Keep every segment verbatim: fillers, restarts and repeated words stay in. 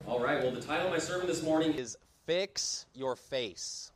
All right, well, the title of my sermon this morning is Fix Your Face.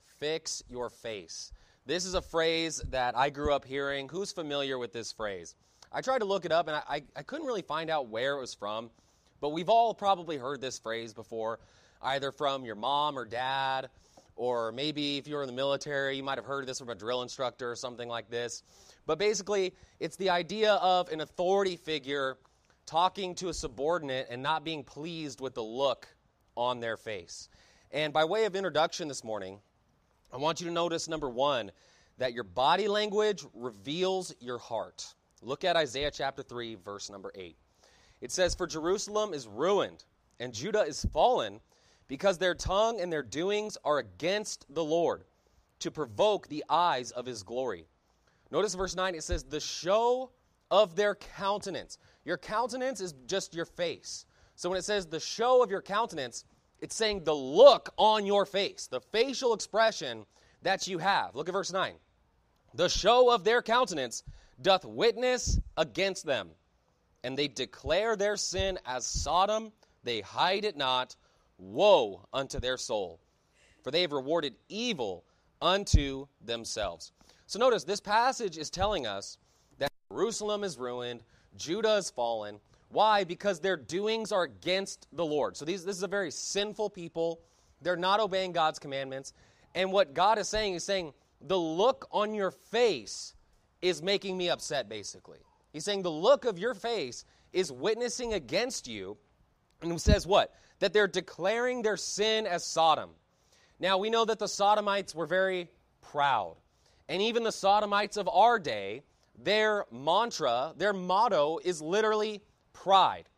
Fix your face. This is a phrase that I grew up hearing. Who's familiar with this phrase? I tried to look it up, and I, I couldn't really find out where it was from, but we've all probably heard this phrase before, either from your mom or dad, or maybe if you were in the military, you might have heard this from a drill instructor or something like this. But basically, it's the idea of an authority figure talking to a subordinate and not being pleased with the look on their face. And by way of introduction this morning, I want you to notice, number one, that your body language reveals your heart. Look at Isaiah chapter three, verse number eight. It says, "For Jerusalem is ruined, and Judah is fallen, because their tongue and their doings are against the Lord, to provoke the eyes of his glory." Notice verse nine, it says, "The show of their countenance." Your countenance is just your face. So when it says the show of your countenance, it's saying the look on your face, the facial expression that you have. Look at verse nine. "The show of their countenance doth witness against them, and they declare their sin as Sodom, they hide it not. Woe unto their soul, for they have rewarded evil unto themselves." So notice, this passage is telling us that Jerusalem is ruined, Judah is fallen. Why? Because their doings are against the Lord. So these, this is a very sinful people. They're not obeying God's commandments. And what God is saying is saying, the look on your face is making me upset, basically. He's saying the look of your face is witnessing against you. And he says what? That they're declaring their sin as Sodom. Now, we know that the Sodomites were very proud. And even the Sodomites of our day, their mantra, their motto is literally pride.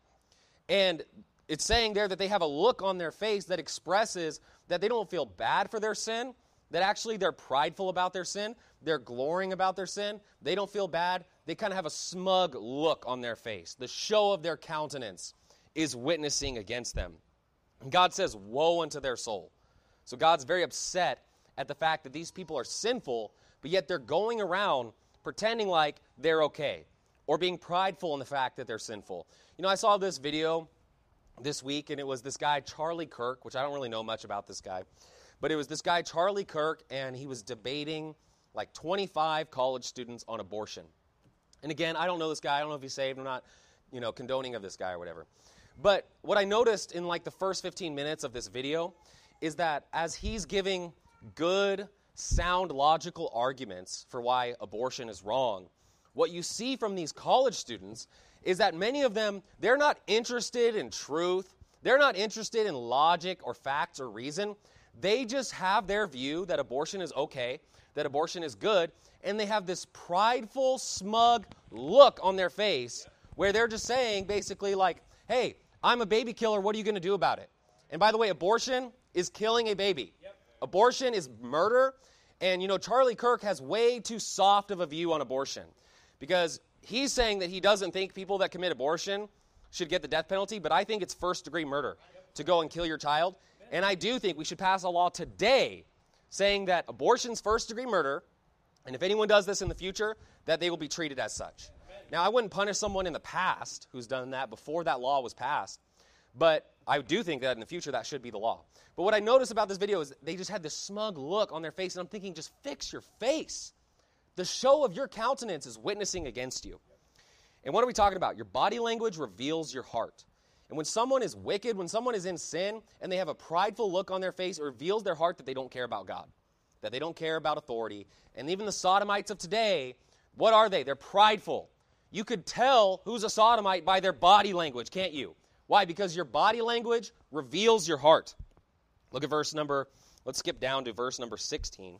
And it's saying there that they have a look on their face that expresses that they don't feel bad for their sin, that actually they're prideful about their sin, they're glorying about their sin, they don't feel bad, they kind of have a smug look on their face. The show of their countenance is witnessing against them. And God says, woe unto their soul. So God's very upset at the fact that these people are sinful, but yet they're going around pretending like they're okay, or being prideful in the fact that they're sinful. You know, I saw this video this week, and it was this guy, Charlie Kirk, which I don't really know much about this guy, but it was this guy, Charlie Kirk, and he was debating like twenty-five college students on abortion. And again, I don't know this guy. I don't know if he's saved. I'm not, you know, condoning of this guy or whatever. But what I noticed in like the first fifteen minutes of this video is that as he's giving good, sound, logical arguments for why abortion is wrong, what you see from these college students is that many of them, they're not interested in truth. They're not interested in logic or facts or reason. They just have their view that abortion is okay, that abortion is good, and they have this prideful, smug look on their face where they're just saying basically like, hey, I'm a baby killer, what are you going to do about it? And by the way, abortion is killing a baby. Yep. Abortion is murder. And, you know, Charlie Kirk has way too soft of a view on abortion because he's saying that he doesn't think people that commit abortion should get the death penalty, but I think it's first-degree murder to go and kill your child. And I do think we should pass a law today saying that abortion's first-degree murder, and if anyone does this in the future, that they will be treated as such. Now, I wouldn't punish someone in the past who's done that before that law was passed, but I do think that in the future that should be the law. But what I noticed about this video is they just had this smug look on their face, and I'm thinking, just fix your face. The show of your countenance is witnessing against you. And what are we talking about? Your body language reveals your heart. And when someone is wicked, when someone is in sin, and they have a prideful look on their face, it reveals their heart that they don't care about God, that they don't care about authority. And even the Sodomites of today, what are they? They're prideful. You could tell who's a Sodomite by their body language, can't you? Why? Because your body language reveals your heart. Look at verse number, let's skip down to verse number sixteen.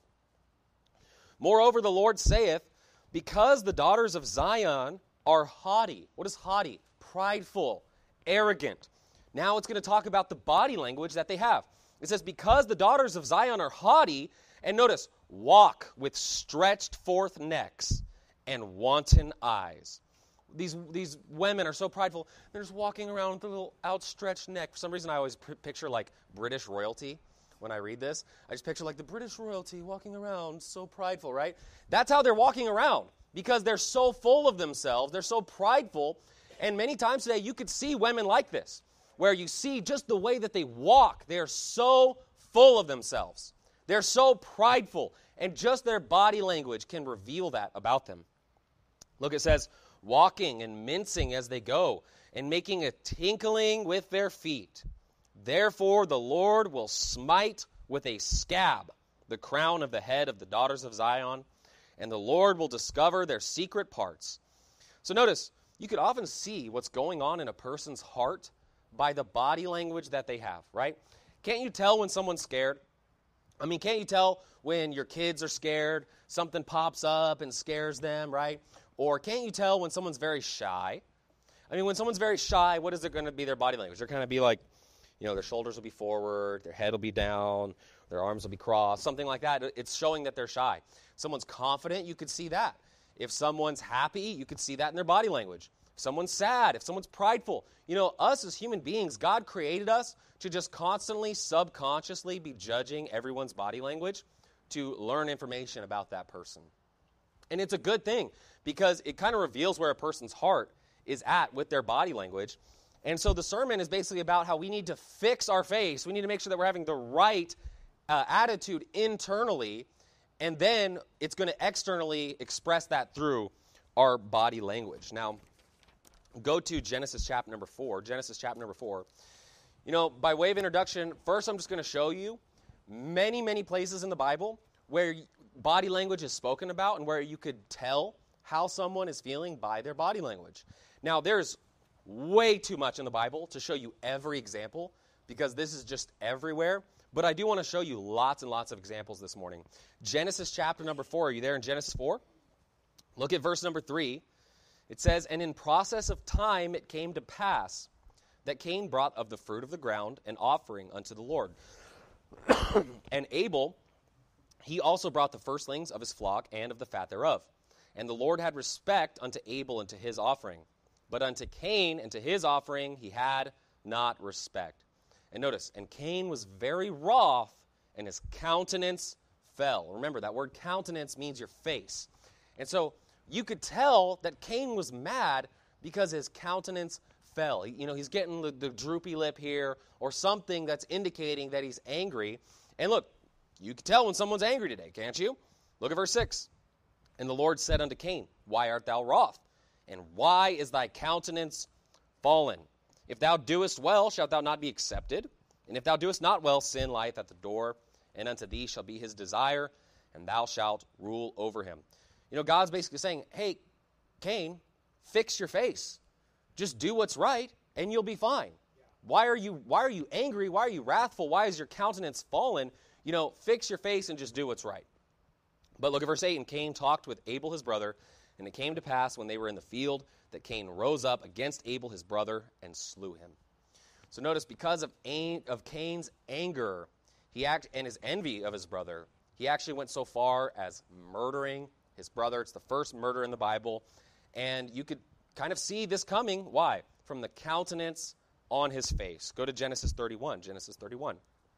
"Moreover, the Lord saith, because the daughters of Zion are haughty." What is haughty? Prideful, arrogant. Now it's going to talk about the body language that they have. It says, because the daughters of Zion are haughty, and notice, walk with stretched forth necks and wanton eyes. These these women are so prideful. They're just walking around with a little outstretched neck. For some reason, I always p- picture like British royalty when I read this. I just picture like the British royalty walking around, so prideful, right? That's how they're walking around because they're so full of themselves. They're so prideful. And many times today, you could see women like this. where you see just the way that they walk. They are so full of themselves. They're so prideful, and just their body language can reveal that about them. Look, it says, walking and mincing as they go, and making a tinkling with their feet. Therefore the Lord will smite with a scab the crown of the head of the daughters of Zion, and the Lord will discover their secret parts. So notice, you could often see what's going on in a person's heart by the body language that they have, right? Can't you tell when someone's scared? I mean, can't you tell when your kids are scared, something pops up and scares them, right? Or can't you tell when someone's very shy? I mean, when someone's very shy, what is it going to be their body language? They're going to be like, you know, their shoulders will be forward, their head will be down, their arms will be crossed, something like that. It's showing that they're shy. Someone's confident, you could see that. If someone's happy, you could see that in their body language. If someone's sad, if someone's prideful. You know, us as human beings, God created us to just constantly, subconsciously be judging everyone's body language to learn information about that person. And it's a good thing because it kind of reveals where a person's heart is at with their body language. And so the sermon is basically about how we need to fix our face. We need to make sure that we're having the right uh, attitude internally, and then it's going to externally express that through our body language. Now, go to Genesis chapter number four. Genesis chapter number four. You know, by way of introduction, first I'm just going to show you many, many places in the Bible where body language is spoken about and where you could tell how someone is feeling by their body language. Now, there's way too much in the Bible to show you every example because this is just everywhere. But I do want to show you lots and lots of examples this morning. Genesis chapter number four. Are you there in Genesis four? Look at verse number three. It says, and in process of time it came to pass that Cain brought of the fruit of the ground an offering unto the Lord. And Abel, he also brought the firstlings of his flock and of the fat thereof. And the Lord had respect unto Abel and to his offering. But unto Cain and to his offering he had not respect. And notice, and Cain was very wroth, and his countenance fell. Remember, that word countenance means your face. And so you could tell that Cain was mad because his countenance fell. You know, he's getting the, the droopy lip here, or something that's indicating that he's angry. And look, you can tell when someone's angry today, can't you? Look at verse six. And the Lord said unto Cain, why art thou wroth? And why is thy countenance fallen? If thou doest well, shalt thou not be accepted? And if thou doest not well, sin lieth at the door, and unto thee shall be his desire, and thou shalt rule over him. You know, God's basically saying, hey, Cain, fix your face. Just do what's right, and you'll be fine. Why are you, why are you angry? Why are you wrathful? Why is your countenance fallen? You know, fix your face and just do what's right. But look at verse eight. And Cain talked with Abel his brother, and it came to pass when they were in the field that Cain rose up against Abel his brother and slew him. So notice, because of, of Cain's anger he act, and his envy of his brother, he actually went so far as murdering his brother. It's the first murder in the Bible. And you could kind of see this coming. Why? From the countenance on his face. Go to Genesis thirty-one. Genesis thirty-one.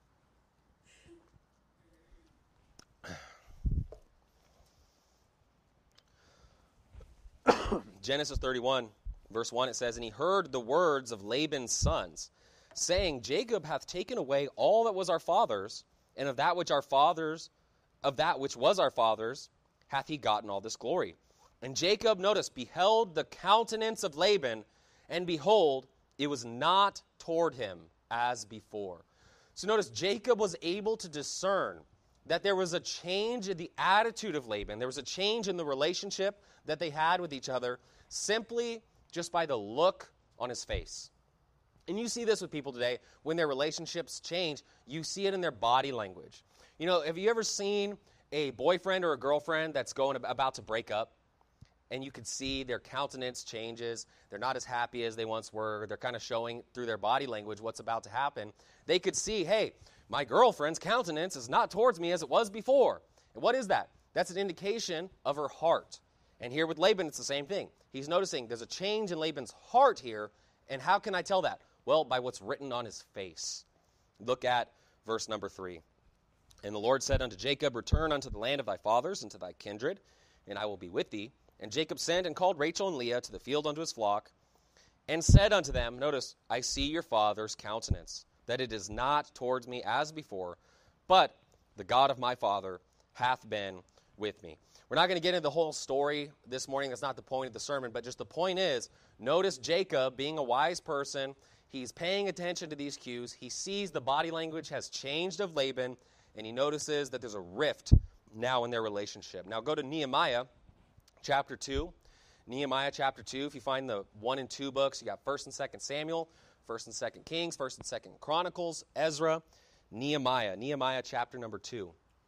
Genesis thirty-one, verse one, it says, and he heard the words of Laban's sons, saying, Jacob hath taken away all that was our father's, and of that which our fathers, of that which was our father's, hath he gotten all this glory. And Jacob, notice, beheld the countenance of Laban, and behold, it was not toward him as before. So notice, Jacob was able to discern that there was a change in the attitude of Laban. There was a change in the relationship that they had with each other simply just by the look on his face. And you see this with people today. When their relationships change, you see it in their body language. You know, have you ever seen a boyfriend or a girlfriend that's going about to break up? And you can see their countenance changes. They're not as happy as they once were. They're kind of showing through their body language what's about to happen. They could see, hey, my girlfriend's countenance is not towards me as it was before. And what is that? That's an indication of her heart. And here with Laban, it's the same thing. He's noticing there's a change in Laban's heart here. And how can I tell that? Well, by what's written on his face. Look at verse number three. And the Lord said unto Jacob, return unto the land of thy fathers and to thy kindred, and I will be with thee. And Jacob sent and called Rachel and Leah to the field unto his flock. and said unto them, notice, I see your father's countenance, that it is not towards me as before, but the God of my father hath been with me. We're not going to get into the whole story this morning. That's not the point of the sermon, but just the point is, notice Jacob, being a wise person, he's paying attention to these cues. He sees the body language has changed of Laban, and he notices that there's a rift now in their relationship. Now go to Nehemiah chapter two. Nehemiah chapter two, if you find the one and two books, you got first and second Samuel, first and second Kings, first and second Chronicles, Ezra, Nehemiah. Nehemiah chapter number two.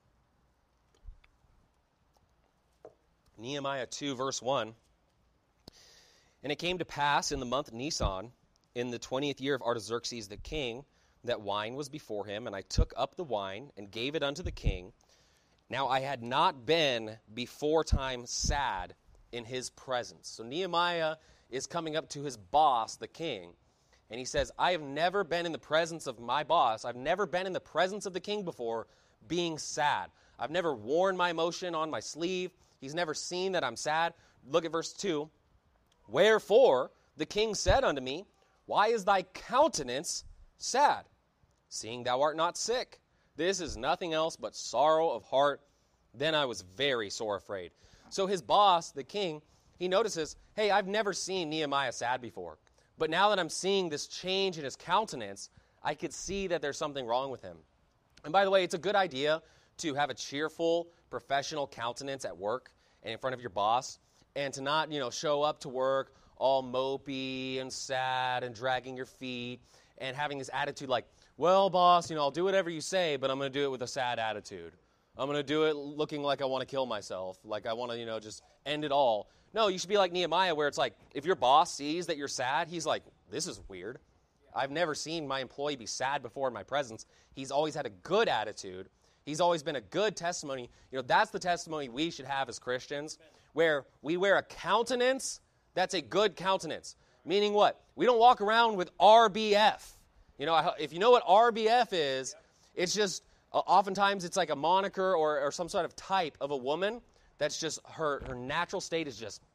Nehemiah two, verse one. And it came to pass in the month Nisan, in the twentieth year of Artaxerxes the king, that wine was before him, and I took up the wine and gave it unto the king. Now I had not been before time sad in his presence. So Nehemiah is coming up to his boss, the king, and he says, I have never been in the presence of my boss. I've never been in the presence of the king before being sad. I've never worn my emotion on my sleeve. He's never seen that I'm sad. Look at verse two. Wherefore the king said unto me, why is thy countenance sad, seeing thou art not sick? This is nothing else but sorrow of heart. Then I was very sore afraid. So his boss, the king, he notices, hey, I've never seen Nehemiah sad before. But now that I'm seeing this change in his countenance, I could see that there's something wrong with him. And by the way, it's a good idea to have a cheerful, professional countenance at work and in front of your boss, and to not, you know, show up to work all mopey and sad and dragging your feet and having this attitude like, well, boss, you know, I'll do whatever you say, but I'm going to do it with a sad attitude. I'm going to do it looking like I want to kill myself, like I want to, you know, just end it all. No, you should be like Nehemiah, where it's like, if your boss sees that you're sad, he's like, this is weird. I've never seen my employee be sad before in my presence. He's always had a good attitude. He's always been a good testimony. You know, that's the testimony we should have as Christians, where we wear a countenance that's a good countenance. Meaning what? We don't walk around with R B F. You know, if you know what R B F is, it's just, uh, oftentimes it's like a moniker or, or some sort of type of a woman that's just, her, her natural state is just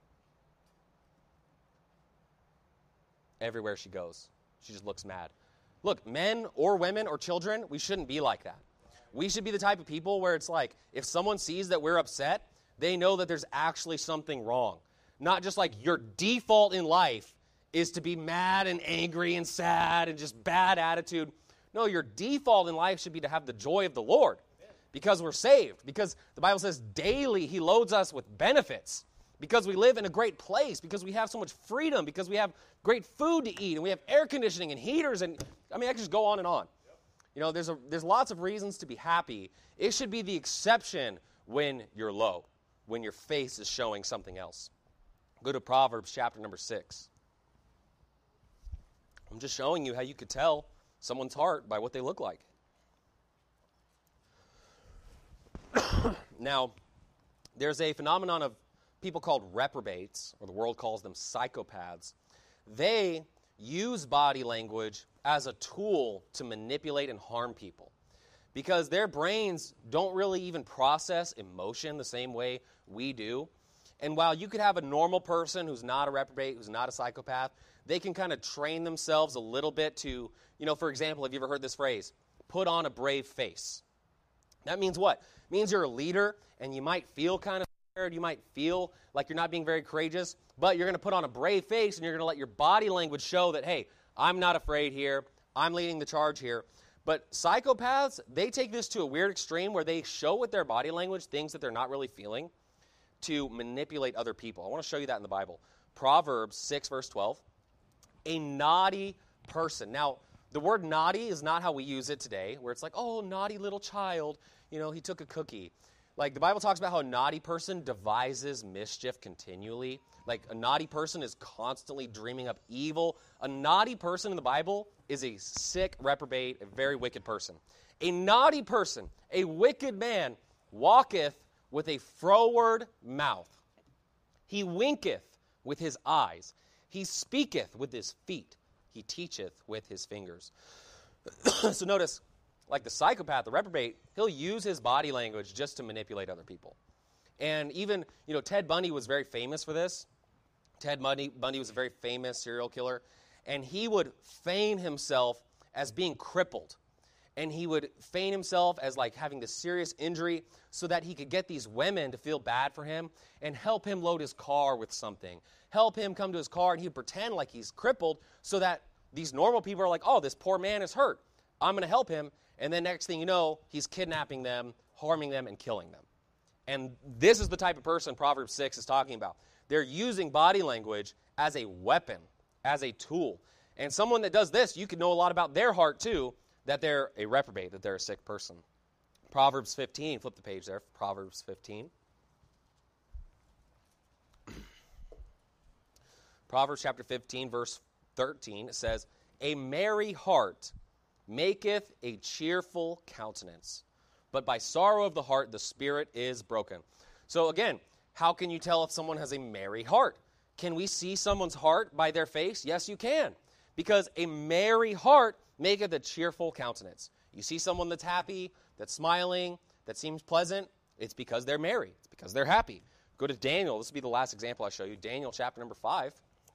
everywhere she goes. She just looks mad. Look, men or women or children, we shouldn't be like that. We should be the type of people where it's like, if someone sees that we're upset, they know that there's actually something wrong. Not just like your default in life is to be mad and angry and sad and just bad attitude. No, your default in life should be to have the joy of the Lord because we're saved. Because the Bible says daily he loads us with benefits. Because we live in a great place. Because we have so much freedom. Because we have great food to eat. And we have air conditioning and heaters. And I mean, I can just go on and on. You know, there's a, there's lots of reasons to be happy. It should be the exception when you're low. When your face is showing something else. Go to Proverbs chapter number six. I'm just showing you how you could tell someone's heart by what they look like. Now, there's a phenomenon of people called reprobates, or the world calls them psychopaths. They use body language as a tool to manipulate and harm people because their brains don't really even process emotion the same way we do. And while you could have a normal person who's not a reprobate, who's not a psychopath, they can kind of train themselves a little bit to, you know, for example, have you ever heard this phrase, put on a brave face? That means what? It means you're a leader and you might feel kind of scared, you might feel like you're not being very courageous, but you're going to put on a brave face and you're going to let your body language show that, hey, I'm not afraid here, I'm leading the charge here. But psychopaths, they take this to a weird extreme where they show with their body language things that they're not really feeling to manipulate other people. I want to show you that in the Bible. Proverbs six, verse twelve. A naughty person. Now, the word naughty is not how we use it today, where it's like, oh, naughty little child, you know, he took a cookie. Like, the Bible talks about how a naughty person devises mischief continually. Like, a naughty person is constantly dreaming up evil. A naughty person in the Bible is a sick reprobate, a very wicked person. A naughty person, a wicked man, walketh with a froward mouth. He winketh with his eyes. He speaketh with his feet. He teacheth with his fingers. So notice, like the psychopath, the reprobate, he'll use his body language just to manipulate other people. And even, you know, Ted Bundy was very famous for this. Ted Bundy, Bundy was a very famous serial killer, and he would feign himself as being crippled. And he would feign himself as like having this serious injury so that he could get these women to feel bad for him and help him load his car with something. Help him come to his car, and he'd pretend like he's crippled so that these normal people are like, oh, this poor man is hurt. I'm going to help him. And then next thing you know, he's kidnapping them, harming them, and killing them. And this is the type of person Proverbs six is talking about. They're using body language as a weapon, as a tool. And someone that does this, you can know a lot about their heart too, that they're a reprobate, that they're a sick person. Proverbs fifteen, flip the page there, Proverbs fifteen. Proverbs chapter fifteen, verse thirteen, it says, a merry heart maketh a cheerful countenance, but by sorrow of the heart the spirit is broken. So again, how can you tell if someone has a merry heart? Can we see someone's heart by their face? Yes, you can. Because a merry heart maketh a cheerful countenance. You see someone that's happy, that's smiling, that seems pleasant, it's because they're merry. It's because they're happy. Go to Daniel. This will be the last example I show you. Daniel chapter number five.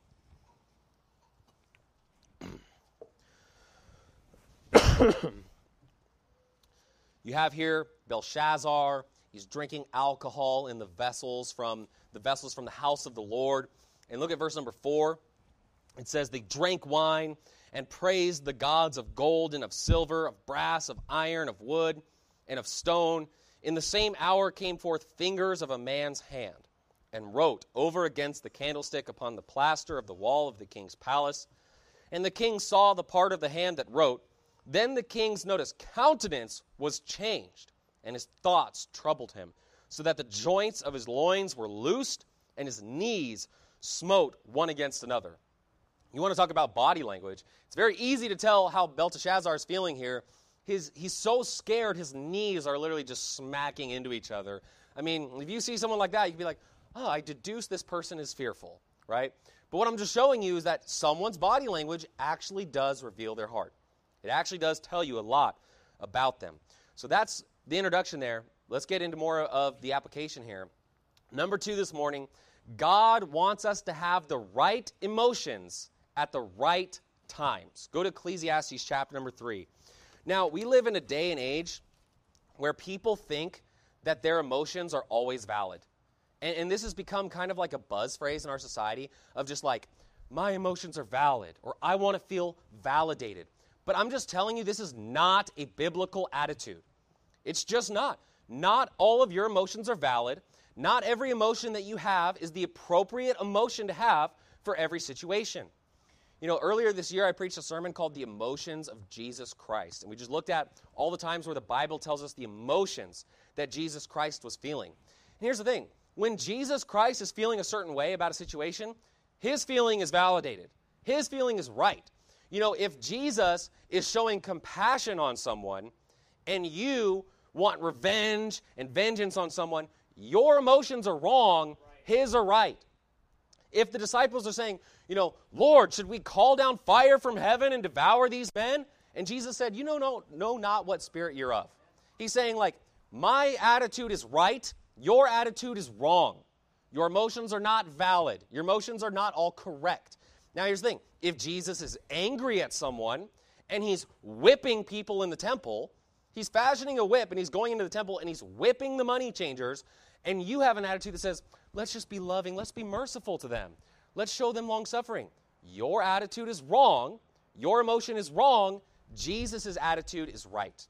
You have here Belshazzar. He's drinking alcohol in the vessels from the vessels from the house of the Lord. And look at verse number four. It says, they drank wine and praised the gods of gold and of silver, of brass, of iron, of wood, and of stone. In the same hour came forth fingers of a man's hand, and wrote over against the candlestick upon the plaster of the wall of the king's palace. And the king saw the part of the hand that wrote. Then the king's, notice, countenance was changed, and his thoughts troubled him, so that the joints of his loins were loosed, and his knees smote one against another. You want to talk about body language. It's very easy to tell how Belteshazzar is feeling here. His, he's so scared, his knees are literally just smacking into each other. I mean, if you see someone like that, you can be like, oh, I deduce this person is fearful, right? But what I'm just showing you is that someone's body language actually does reveal their heart. It actually does tell you a lot about them. So that's the introduction there. Let's get into more of the application here. Number two this morning, God wants us to have the right emotions at the right times. Go to Ecclesiastes chapter number three. Now, we live in a day and age where people think that their emotions are always valid. And, and this has become kind of like a buzz phrase in our society of just like, my emotions are valid, or I want to feel validated. But I'm just telling you, this is not a biblical attitude. It's just not. Not all of your emotions are valid. Not every emotion that you have is the appropriate emotion to have for every situation. You know, earlier this year I preached a sermon called The Emotions of Jesus Christ. And we just looked at all the times where the Bible tells us the emotions that Jesus Christ was feeling. And here's the thing. When Jesus Christ is feeling a certain way about a situation, his feeling is validated. His feeling is right. You know, if Jesus is showing compassion on someone and you want revenge and vengeance on someone, your emotions are wrong, his are right. If the disciples are saying, you know, Lord, should we call down fire from heaven and devour these men? And Jesus said, you know, no, know not what spirit you're of. He's saying, like, my attitude is right, your attitude is wrong. Your emotions are not valid. Your emotions are not all correct. Now, here's the thing. If Jesus is angry at someone and he's whipping people in the temple, he's fashioning a whip and he's going into the temple and he's whipping the money changers, and you have an attitude that says, let's just be loving, let's be merciful to them. Let's show them long-suffering. Your attitude is wrong. Your emotion is wrong. Jesus' attitude is right.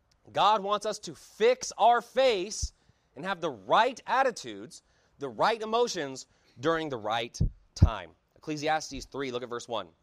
God wants us to fix our face and have the right attitudes, the right emotions during the right time. Ecclesiastes three, look at verse one.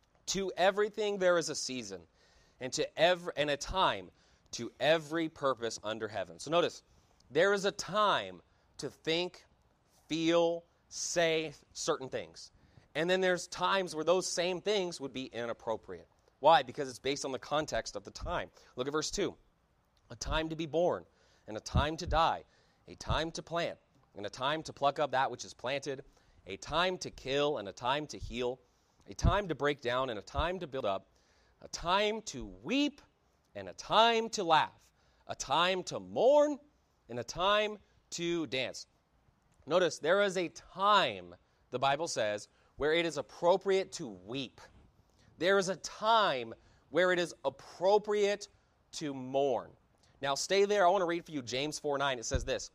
To everything there is a season, and to every and a time to every purpose under heaven. So notice, there is a time to think, feel, say certain things. And then there's times where those same things would be inappropriate. Why? Because it's based on the context of the time. Look at verse two. A time to be born, and a time to die, a time to plant, and a time to pluck up that which is planted, a time to kill, and a time to heal, a time to break down, and a time to build up, a time to weep, and a time to laugh, a time to mourn, and a time to dance. Notice, there is a time the Bible says, where it is appropriate to weep. There is a time where it is appropriate to mourn. Now stay there. I want to read for you James four nine. It says this,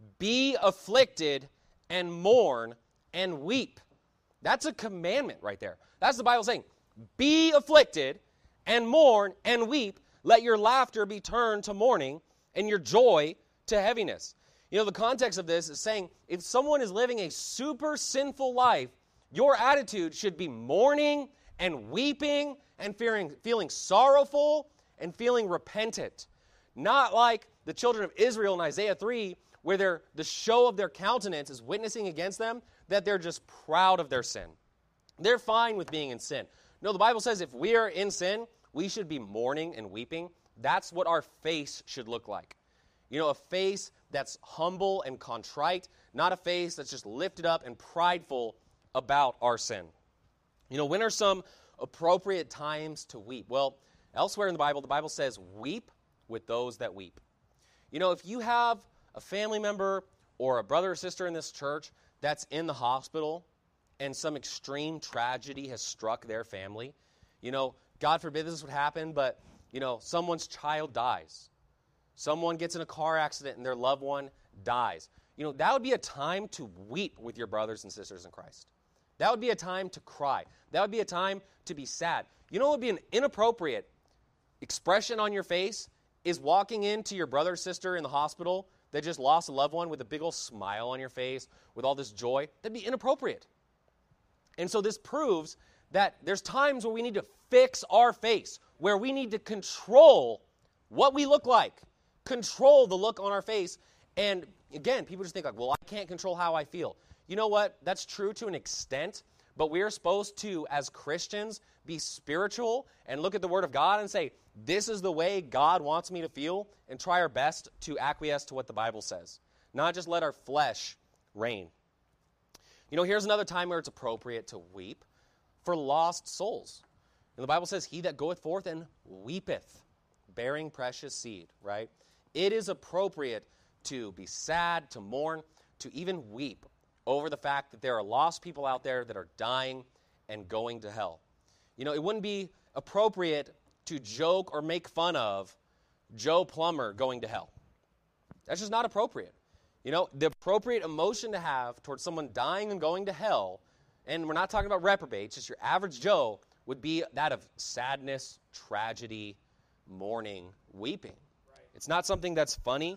be afflicted and mourn and weep. That's a commandment right there. That's the Bible saying, be afflicted and mourn and weep. Let your laughter be turned to mourning and your joy to heaviness. You know, the context of this is saying if someone is living a super sinful life, your attitude should be mourning and weeping and fearing, feeling sorrowful and feeling repentant. Not like the children of Israel in Isaiah three, where they're, the show of their countenance is witnessing against them that they're just proud of their sin. They're fine with being in sin. No, the Bible says if we are in sin, we should be mourning and weeping. That's what our face should look like. You know, a face that's humble and contrite, not a face that's just lifted up and prideful about our sin. You know, when are some appropriate times to weep? Well, elsewhere in the Bible, the Bible says, weep with those that weep. You know, if you have a family member or a brother or sister in this church that's in the hospital and some extreme tragedy has struck their family, you know, God forbid this would happen, but, you know, someone's child dies. Someone gets in a car accident and their loved one dies. You know, that would be a time to weep with your brothers and sisters in Christ. That would be a time to cry. That would be a time to be sad. You know what would be an inappropriate expression on your face is walking into your brother or sister in the hospital that just lost a loved one with a big old smile on your face, with all this joy. That'd be inappropriate. And so this proves that there's times where we need to fix our face, where we need to control what we look like, control the look on our face. And again, people just think like, well, I can't control how I feel. You know what? That's true to an extent, but we are supposed to, as Christians, be spiritual and look at the Word of God and say, this is the way God wants me to feel, and try our best to acquiesce to what the Bible says, not just let our flesh reign. You know, here's another time where it's appropriate to weep for lost souls. And the Bible says, he that goeth forth and weepeth, bearing precious seed, right? It is appropriate to be sad, to mourn, to even weep over the fact that there are lost people out there that are dying and going to hell. You know, it wouldn't be appropriate to joke or make fun of Joe Plumber going to hell. That's just not appropriate. You know, the appropriate emotion to have towards someone dying and going to hell, and we're not talking about reprobates, just your average Joe, would be that of sadness, tragedy, mourning, weeping. Right. It's not something that's funny.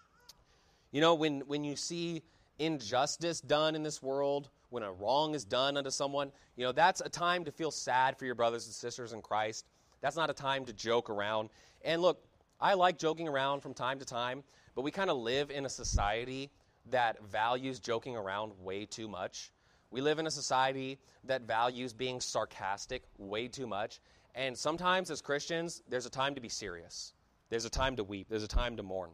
You know, when, when you see injustice done in this world, when a wrong is done unto someone, you know, that's a time to feel sad for your brothers and sisters in Christ. That's not a time to joke around. And look, I like joking around from time to time, but we kind of live in a society that values joking around way too much. We live in a society that values being sarcastic way too much. And sometimes as Christians, there's a time to be serious. There's a time to weep. There's a time to mourn.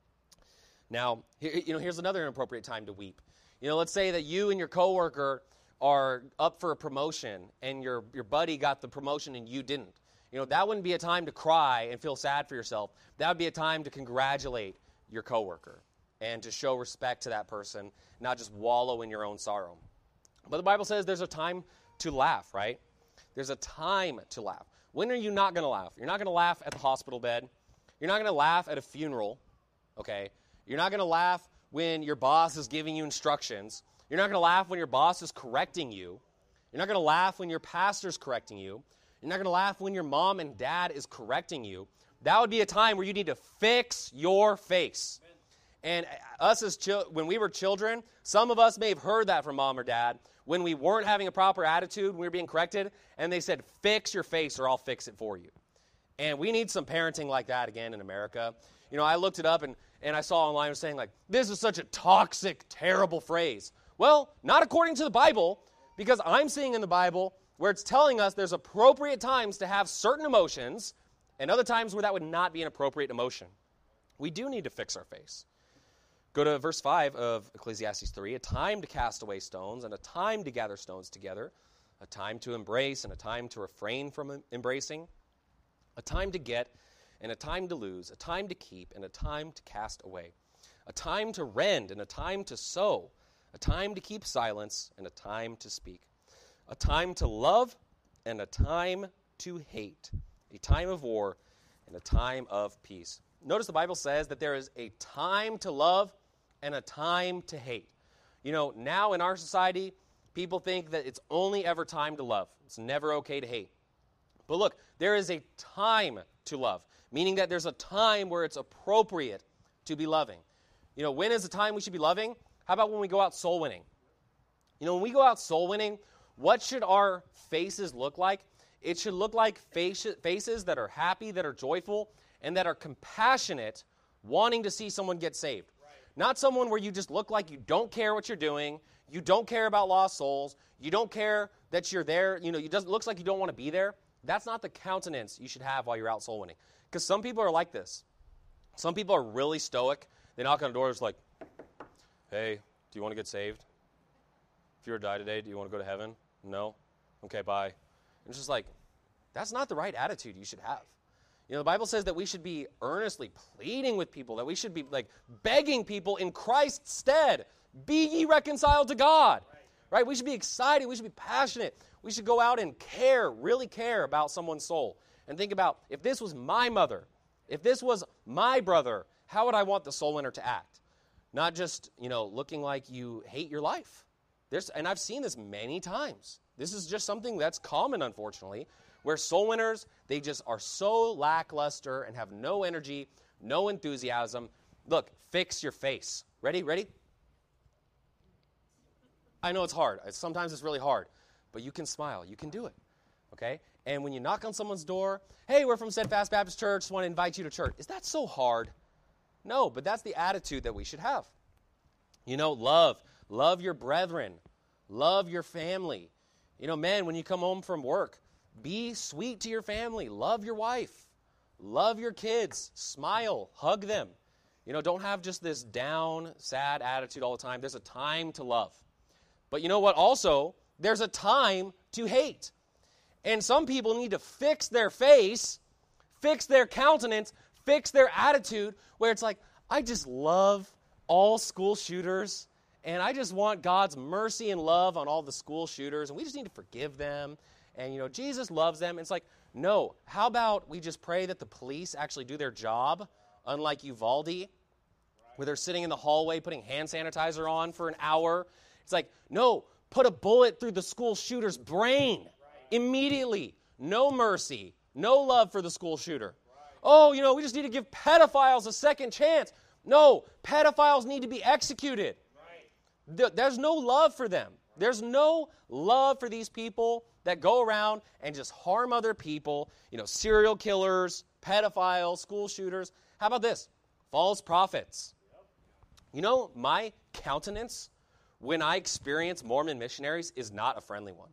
Now, you know, here's another inappropriate time to weep. You know, let's say that you and your coworker are up for a promotion and your, your buddy got the promotion and you didn't. You know, that wouldn't be a time to cry and feel sad for yourself. That would be a time to congratulate your coworker and to show respect to that person, not just wallow in your own sorrow. But the Bible says there's a time to laugh, right? There's a time to laugh. When are you not going to laugh? You're not going to laugh at the hospital bed. You're not going to laugh at a funeral, okay? You're not going to laugh when your boss is giving you instructions. You're not going to laugh when your boss is correcting you. You're not going to laugh when your pastor's correcting you. You're not going to laugh when your mom and dad is correcting you. That would be a time where you need to fix your face. And us as chil- when we were children, some of us may have heard that from mom or dad when we weren't having a proper attitude, when we were being corrected, and they said, fix your face or I'll fix it for you. And we need some parenting like that again in America. You know, I looked it up and, and I saw online it was saying like, this is such a toxic, terrible phrase. Well, not according to the Bible, because I'm seeing in the Bible where it's telling us there's appropriate times to have certain emotions and other times where that would not be an appropriate emotion. We do need to fix our face. Go to verse five of Ecclesiastes three, a time to cast away stones and a time to gather stones together, a time to embrace and a time to refrain from embracing, a time to get and a time to lose, a time to keep and a time to cast away, a time to rend and a time to sow, a time to keep silence, and a time to speak, a time to love, and a time to hate, a time of war, and a time of peace. Notice the Bible says that there is a time to love and a time to hate. You know, now in our society, people think that it's only ever time to love. It's never okay to hate. But look, there is a time to love, meaning that there's a time where it's appropriate to be loving. You know, when is the time we should be loving? How about when we go out soul winning? You know, when we go out soul winning, what should our faces look like? It should look like faces that are happy, that are joyful, and that are compassionate, wanting to see someone get saved. Right. Not someone where you just look like you don't care what you're doing, you don't care about lost souls, you don't care that you're there, you know, it doesn't, looks like you don't want to be there. That's not the countenance you should have while you're out soul winning. Because some people are like this. Some people are really stoic. They knock on the door, it's like, hey, do you want to get saved? If you were to die today, do you want to go to heaven? No? Okay, bye. And it's just like, that's not the right attitude you should have. You know, the Bible says that we should be earnestly pleading with people, that we should be like begging people in Christ's stead, be ye reconciled to God. Right. Right? We should be excited. We should be passionate. We should go out and care, really care about someone's soul. And think about, if this was my mother, if this was my brother, how would I want the soul winner to act? Not just, you know, looking like you hate your life. There's, and I've seen this many times. This is just something that's common, unfortunately, where soul winners, they just are so lackluster and have no energy, no enthusiasm. Look, fix your face. Ready? Ready? I know it's hard. Sometimes it's really hard. But you can smile. You can do it. Okay? And when you knock on someone's door, hey, we're from Steadfast Baptist Church, just want to invite you to church. Is that so hard? No, but that's the attitude that we should have. You know, love. Love your brethren. Love your family. You know, men, when you come home from work, be sweet to your family. Love your wife. Love your kids. Smile. Hug them. You know, don't have just this down, sad attitude all the time. There's a time to love. But you know what? Also, there's a time to hate. And some people need to fix their face, fix their countenance, fix their attitude, where it's like, I just love all school shooters, and I just want God's mercy and love on all the school shooters, and we just need to forgive them. And, you know, Jesus loves them. And it's like, no, how about we just pray that the police actually do their job, unlike Uvalde, where they're sitting in the hallway putting hand sanitizer on for an hour. It's like, no, put a bullet through the school shooter's brain immediately. No mercy, no love for the school shooter. Oh, you know, we just need to give pedophiles a second chance. No, pedophiles need to be executed. There's no love for them. There's no love for these people that go around and just harm other people, you know, serial killers, pedophiles, school shooters. How about this? False prophets. You know, my countenance when I experience Mormon missionaries is not a friendly one.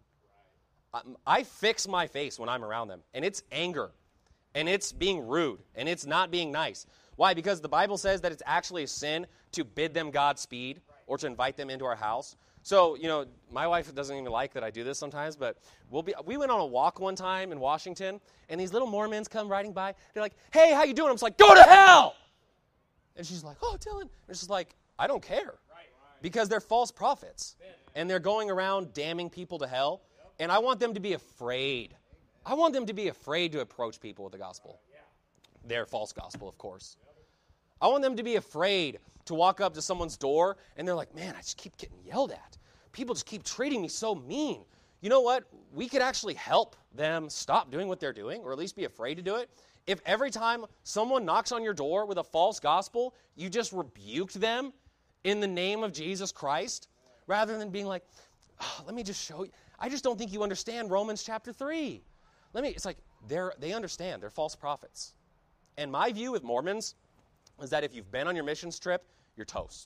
I, I fix my face when I'm around them, and it's anger, and it's being rude, and it's not being nice. Why? Because the Bible says that it's actually a sin to bid them Godspeed or to invite them into our house. So, you know, my wife doesn't even like that I do this sometimes, but we'll be, we went on a walk one time in Washington, and these little Mormons come riding by. They're like, hey, how you doing? I'm just like, go to hell! And she's like, oh, Dylan. And it's just like, I don't care. Because they're false prophets, and they're going around damning people to hell, and I want them to be afraid. I want them to be afraid to approach people with the gospel. Their false gospel, of course. I want them to be afraid to walk up to someone's door, and they're like, man, I just keep getting yelled at. People just keep treating me so mean. You know what? We could actually help them stop doing what they're doing, or at least be afraid to do it. If every time someone knocks on your door with a false gospel, you just rebuked them in the name of Jesus Christ, rather than being like, oh, let me just show you. I just don't think you understand Romans chapter three. Let me, it's like, they're, they understand. They're false prophets. And my view with Mormons is that if you've been on your missions trip, you're toast.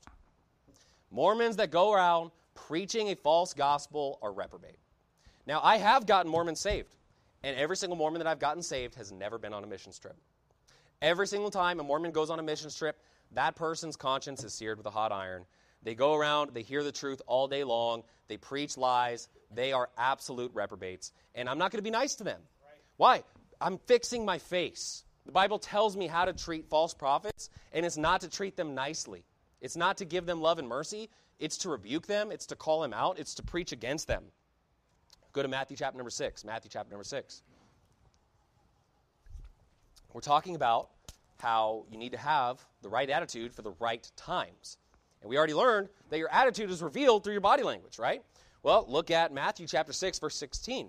Mormons that go around preaching a false gospel are reprobate. Now, I have gotten Mormons saved, and every single Mormon that I've gotten saved has never been on a missions trip. Every single time a Mormon goes on a missions trip, that person's conscience is seared with a hot iron. They go around, they hear the truth all day long, they preach lies, they are absolute reprobates. And I'm not going to be nice to them. Right. Why? I'm fixing my face. The Bible tells me how to treat false prophets, and it's not to treat them nicely. It's not to give them love and mercy. It's to rebuke them. It's to call them out. It's to preach against them. Go to Matthew chapter number six. Matthew chapter number six. We're talking about how you need to have the right attitude for the right times. And we already learned that your attitude is revealed through your body language, right? Well, look at Matthew chapter six, verse sixteen.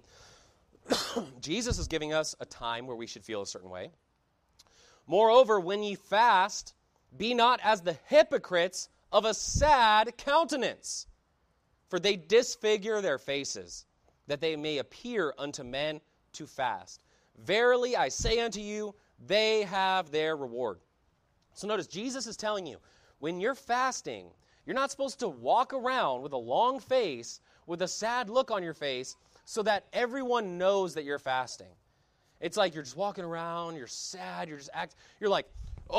Jesus is giving us a time where we should feel a certain way. Moreover, when ye fast, be not as the hypocrites of a sad countenance, for they disfigure their faces, that they may appear unto men to fast. Verily I say unto you, they have their reward. So notice, Jesus is telling you, when you're fasting, you're not supposed to walk around with a long face, with a sad look on your face, so that everyone knows that you're fasting. It's like you're just walking around, you're sad, you're just act, you're like,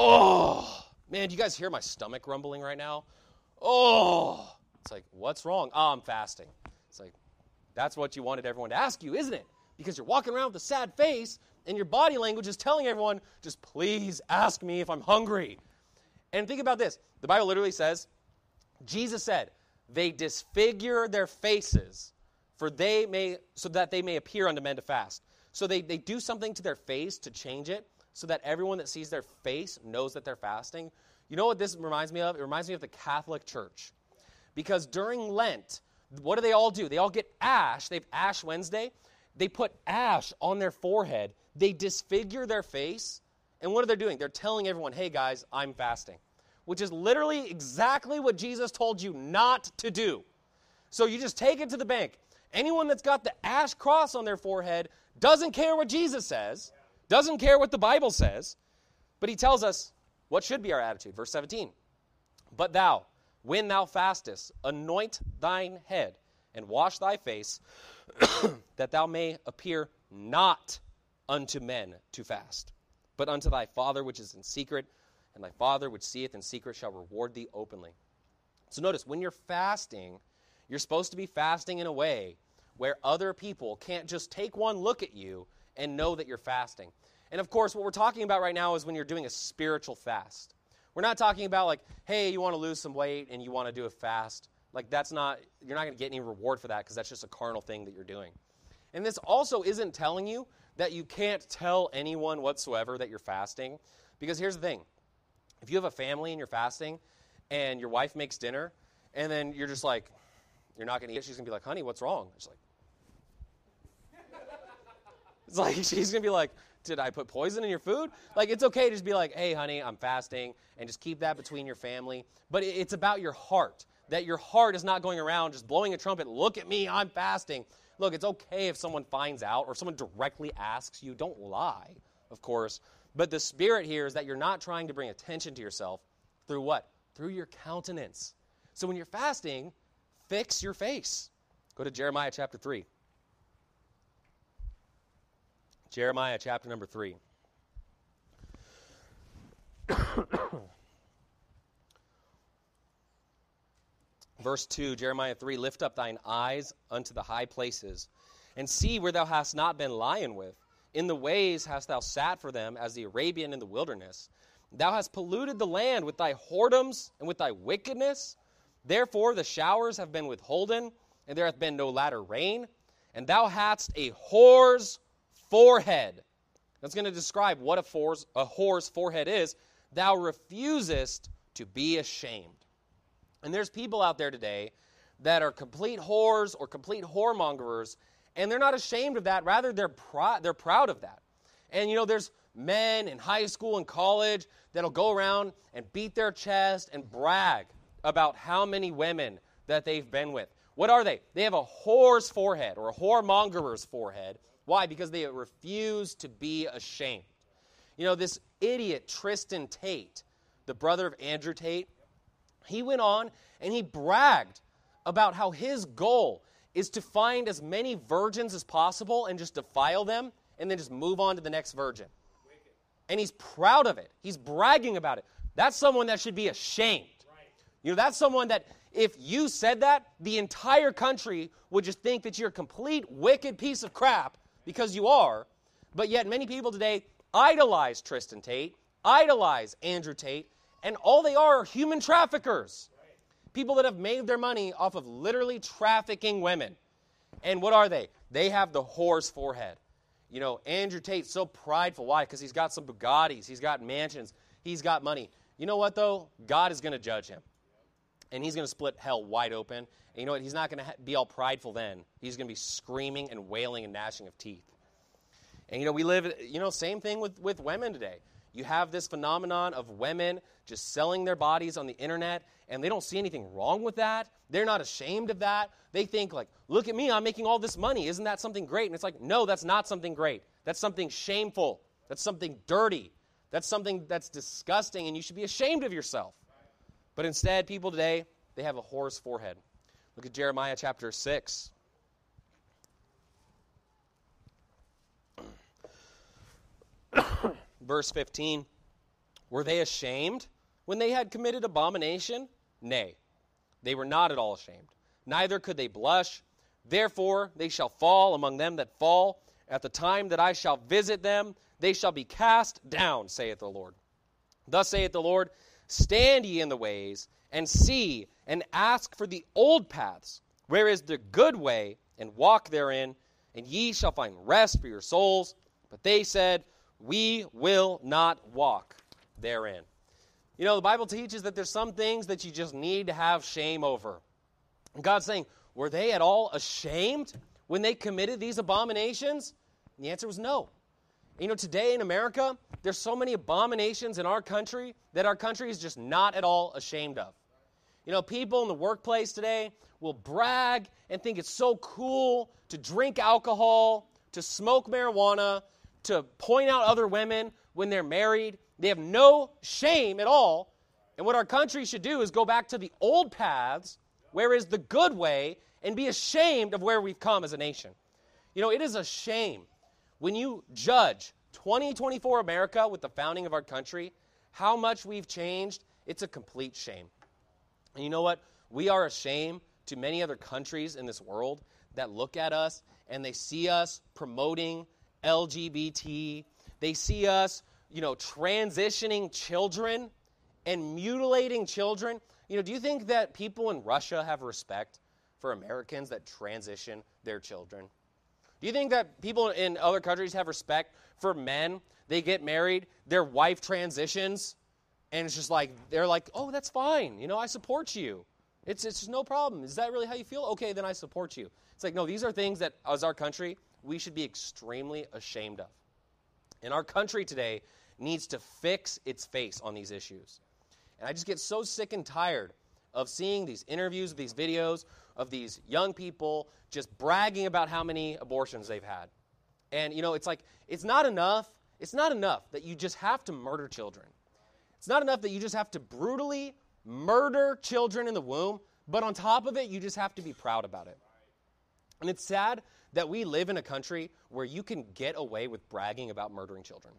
oh, man, do you guys hear my stomach rumbling right now? Oh, it's like, what's wrong? Oh, I'm fasting. It's like, that's what you wanted everyone to ask you, isn't it? Because you're walking around with a sad face, and your body language is telling everyone, just please ask me if I'm hungry. And think about this. The Bible literally says, Jesus said, they disfigure their faces, for they may, so that they may appear unto men to fast. So they, they do something to their face to change it, so that everyone that sees their face knows that they're fasting. You know what this reminds me of? It reminds me of the Catholic Church. Because during Lent, what do they all do? They all get ash. They have Ash Wednesday. They put ash on their forehead. They disfigure their face. And what are they doing? They're telling everyone, hey guys, I'm fasting. Which is literally exactly what Jesus told you not to do. So you just take it to the bank. Anyone that's got the ash cross on their forehead doesn't care what Jesus says, doesn't care what the Bible says, but he tells us what should be our attitude. Verse seventeen, but thou, when thou fastest, anoint thine head and wash thy face, that thou may appear not unto men to fast, but unto thy Father which is in secret, and thy Father which seeth in secret shall reward thee openly. So notice, when you're fasting, you're supposed to be fasting in a way where other people can't just take one look at you and know that you're fasting. And of course, what we're talking about right now is when you're doing a spiritual fast. We're not talking about like, hey, you want to lose some weight and you want to do a fast. Like that's not, you're not going to get any reward for that because that's just a carnal thing that you're doing. And this also isn't telling you that you can't tell anyone whatsoever that you're fasting. Because here's the thing. If you have a family and you're fasting and your wife makes dinner and then you're just like, you're not going to eat it, she's going to be like, honey, what's wrong? It's like, it's like she's going to be like, did I put poison in your food? Like, it's okay to just be like, hey, honey, I'm fasting, and just keep that between your family. But it's about your heart, that your heart is not going around just blowing a trumpet, look at me, I'm fasting. Look, it's okay if someone finds out or someone directly asks you. Don't lie, of course. But the spirit here is that you're not trying to bring attention to yourself through what? Through your countenance. So when you're fasting, fix your face. Go to Jeremiah chapter three. Jeremiah chapter number three. Verse two, Jeremiah three, lift up thine eyes unto the high places, and see where thou hast not been lying with. In the ways hast thou sat for them as the Arabian in the wilderness. Thou hast polluted the land with thy whoredoms and with thy wickedness. Therefore the showers have been withholden, and there hath been no latter rain. And thou hadst a whore's forehead. That's going to describe what a whore's, a whore's forehead is. Thou refusest to be ashamed. And there's people out there today that are complete whores or complete whoremongers, and they're not ashamed of that. Rather, they're, pr- they're proud of that. And, you know, there's men in high school and college that'll go around and beat their chest and brag about how many women that they've been with. What are they? They have a whore's forehead or a whoremonger's forehead. Why? Because they refuse to be ashamed. You know, this idiot Tristan Tate, the brother of Andrew Tate, he went on and he bragged about how his goal is to find as many virgins as possible and just defile them and then just move on to the next virgin. And he's proud of it. He's bragging about it. That's someone that should be ashamed. You know, that's someone that if you said that, the entire country would just think that you're a complete wicked piece of crap because you are. But yet many people today idolize Tristan Tate, idolize Andrew Tate, and all they are are human traffickers. People that have made their money off of literally trafficking women. And what are they? They have the whore's forehead. You know, Andrew Tate's so prideful. Why? Because he's got some Bugattis. He's got mansions. He's got money. You know what, though? God is going to judge him. And he's going to split hell wide open. And you know what? He's not going to ha- be all prideful then. He's going to be screaming and wailing and gnashing of teeth. And, you know, we live, you know, same thing with, with women today. You have this phenomenon of women just selling their bodies on the internet, and they don't see anything wrong with that. They're not ashamed of that. They think, like, look at me, I'm making all this money. Isn't that something great? And it's like, no, that's not something great. That's something shameful. That's something dirty. That's something that's disgusting, and you should be ashamed of yourself. But instead, people today, they have a whore's forehead. Look at Jeremiah chapter six. Verse fifteen, were they ashamed when they had committed abomination? Nay, they were not at all ashamed. Neither could they blush. Therefore they shall fall among them that fall. At the time that I shall visit them, they shall be cast down, saith the Lord. Thus saith the Lord, stand ye in the ways, and see, and ask for the old paths, where is the good way, and walk therein, and ye shall find rest for your souls. But they said, we will not walk therein. You know, the Bible teaches that there's some things that you just need to have shame over. And God's saying, were they at all ashamed when they committed these abominations? And the answer was no. You know, today in America, there's so many abominations in our country that our country is just not at all ashamed of. You know, people in the workplace today will brag and think it's so cool to drink alcohol, to smoke marijuana, to point out other women when they're married. They have no shame at all. And what our country should do is go back to the old paths, where is the good way, and be ashamed of where we've come as a nation. You know, it is a shame when you judge twenty twenty-four America with the founding of our country, how much we've changed. It's a complete shame. And you know what? We are a shame to many other countries in this world that look at us and they see us promoting L G B T. They see us, you know, transitioning children and mutilating children. You know, do you think that people in Russia have respect for Americans that transition their children? Do you think that people in other countries have respect for men? They get married, their wife transitions, and it's just like, they're like, oh, that's fine. You know, I support you. It's, it's just no problem. Is that really how you feel? Okay, then I support you. It's like, no, these are things that, as our country, we should be extremely ashamed of. And our country today needs to fix its face on these issues. And I just get so sick and tired of seeing these interviews, these videos of these young people just bragging about how many abortions they've had. And, you know, it's like, it's not enough. It's not enough that you just have to murder children. It's not enough that you just have to brutally murder children in the womb, but on top of it, you just have to be proud about it. And it's sad that we live in a country where you can get away with bragging about murdering children.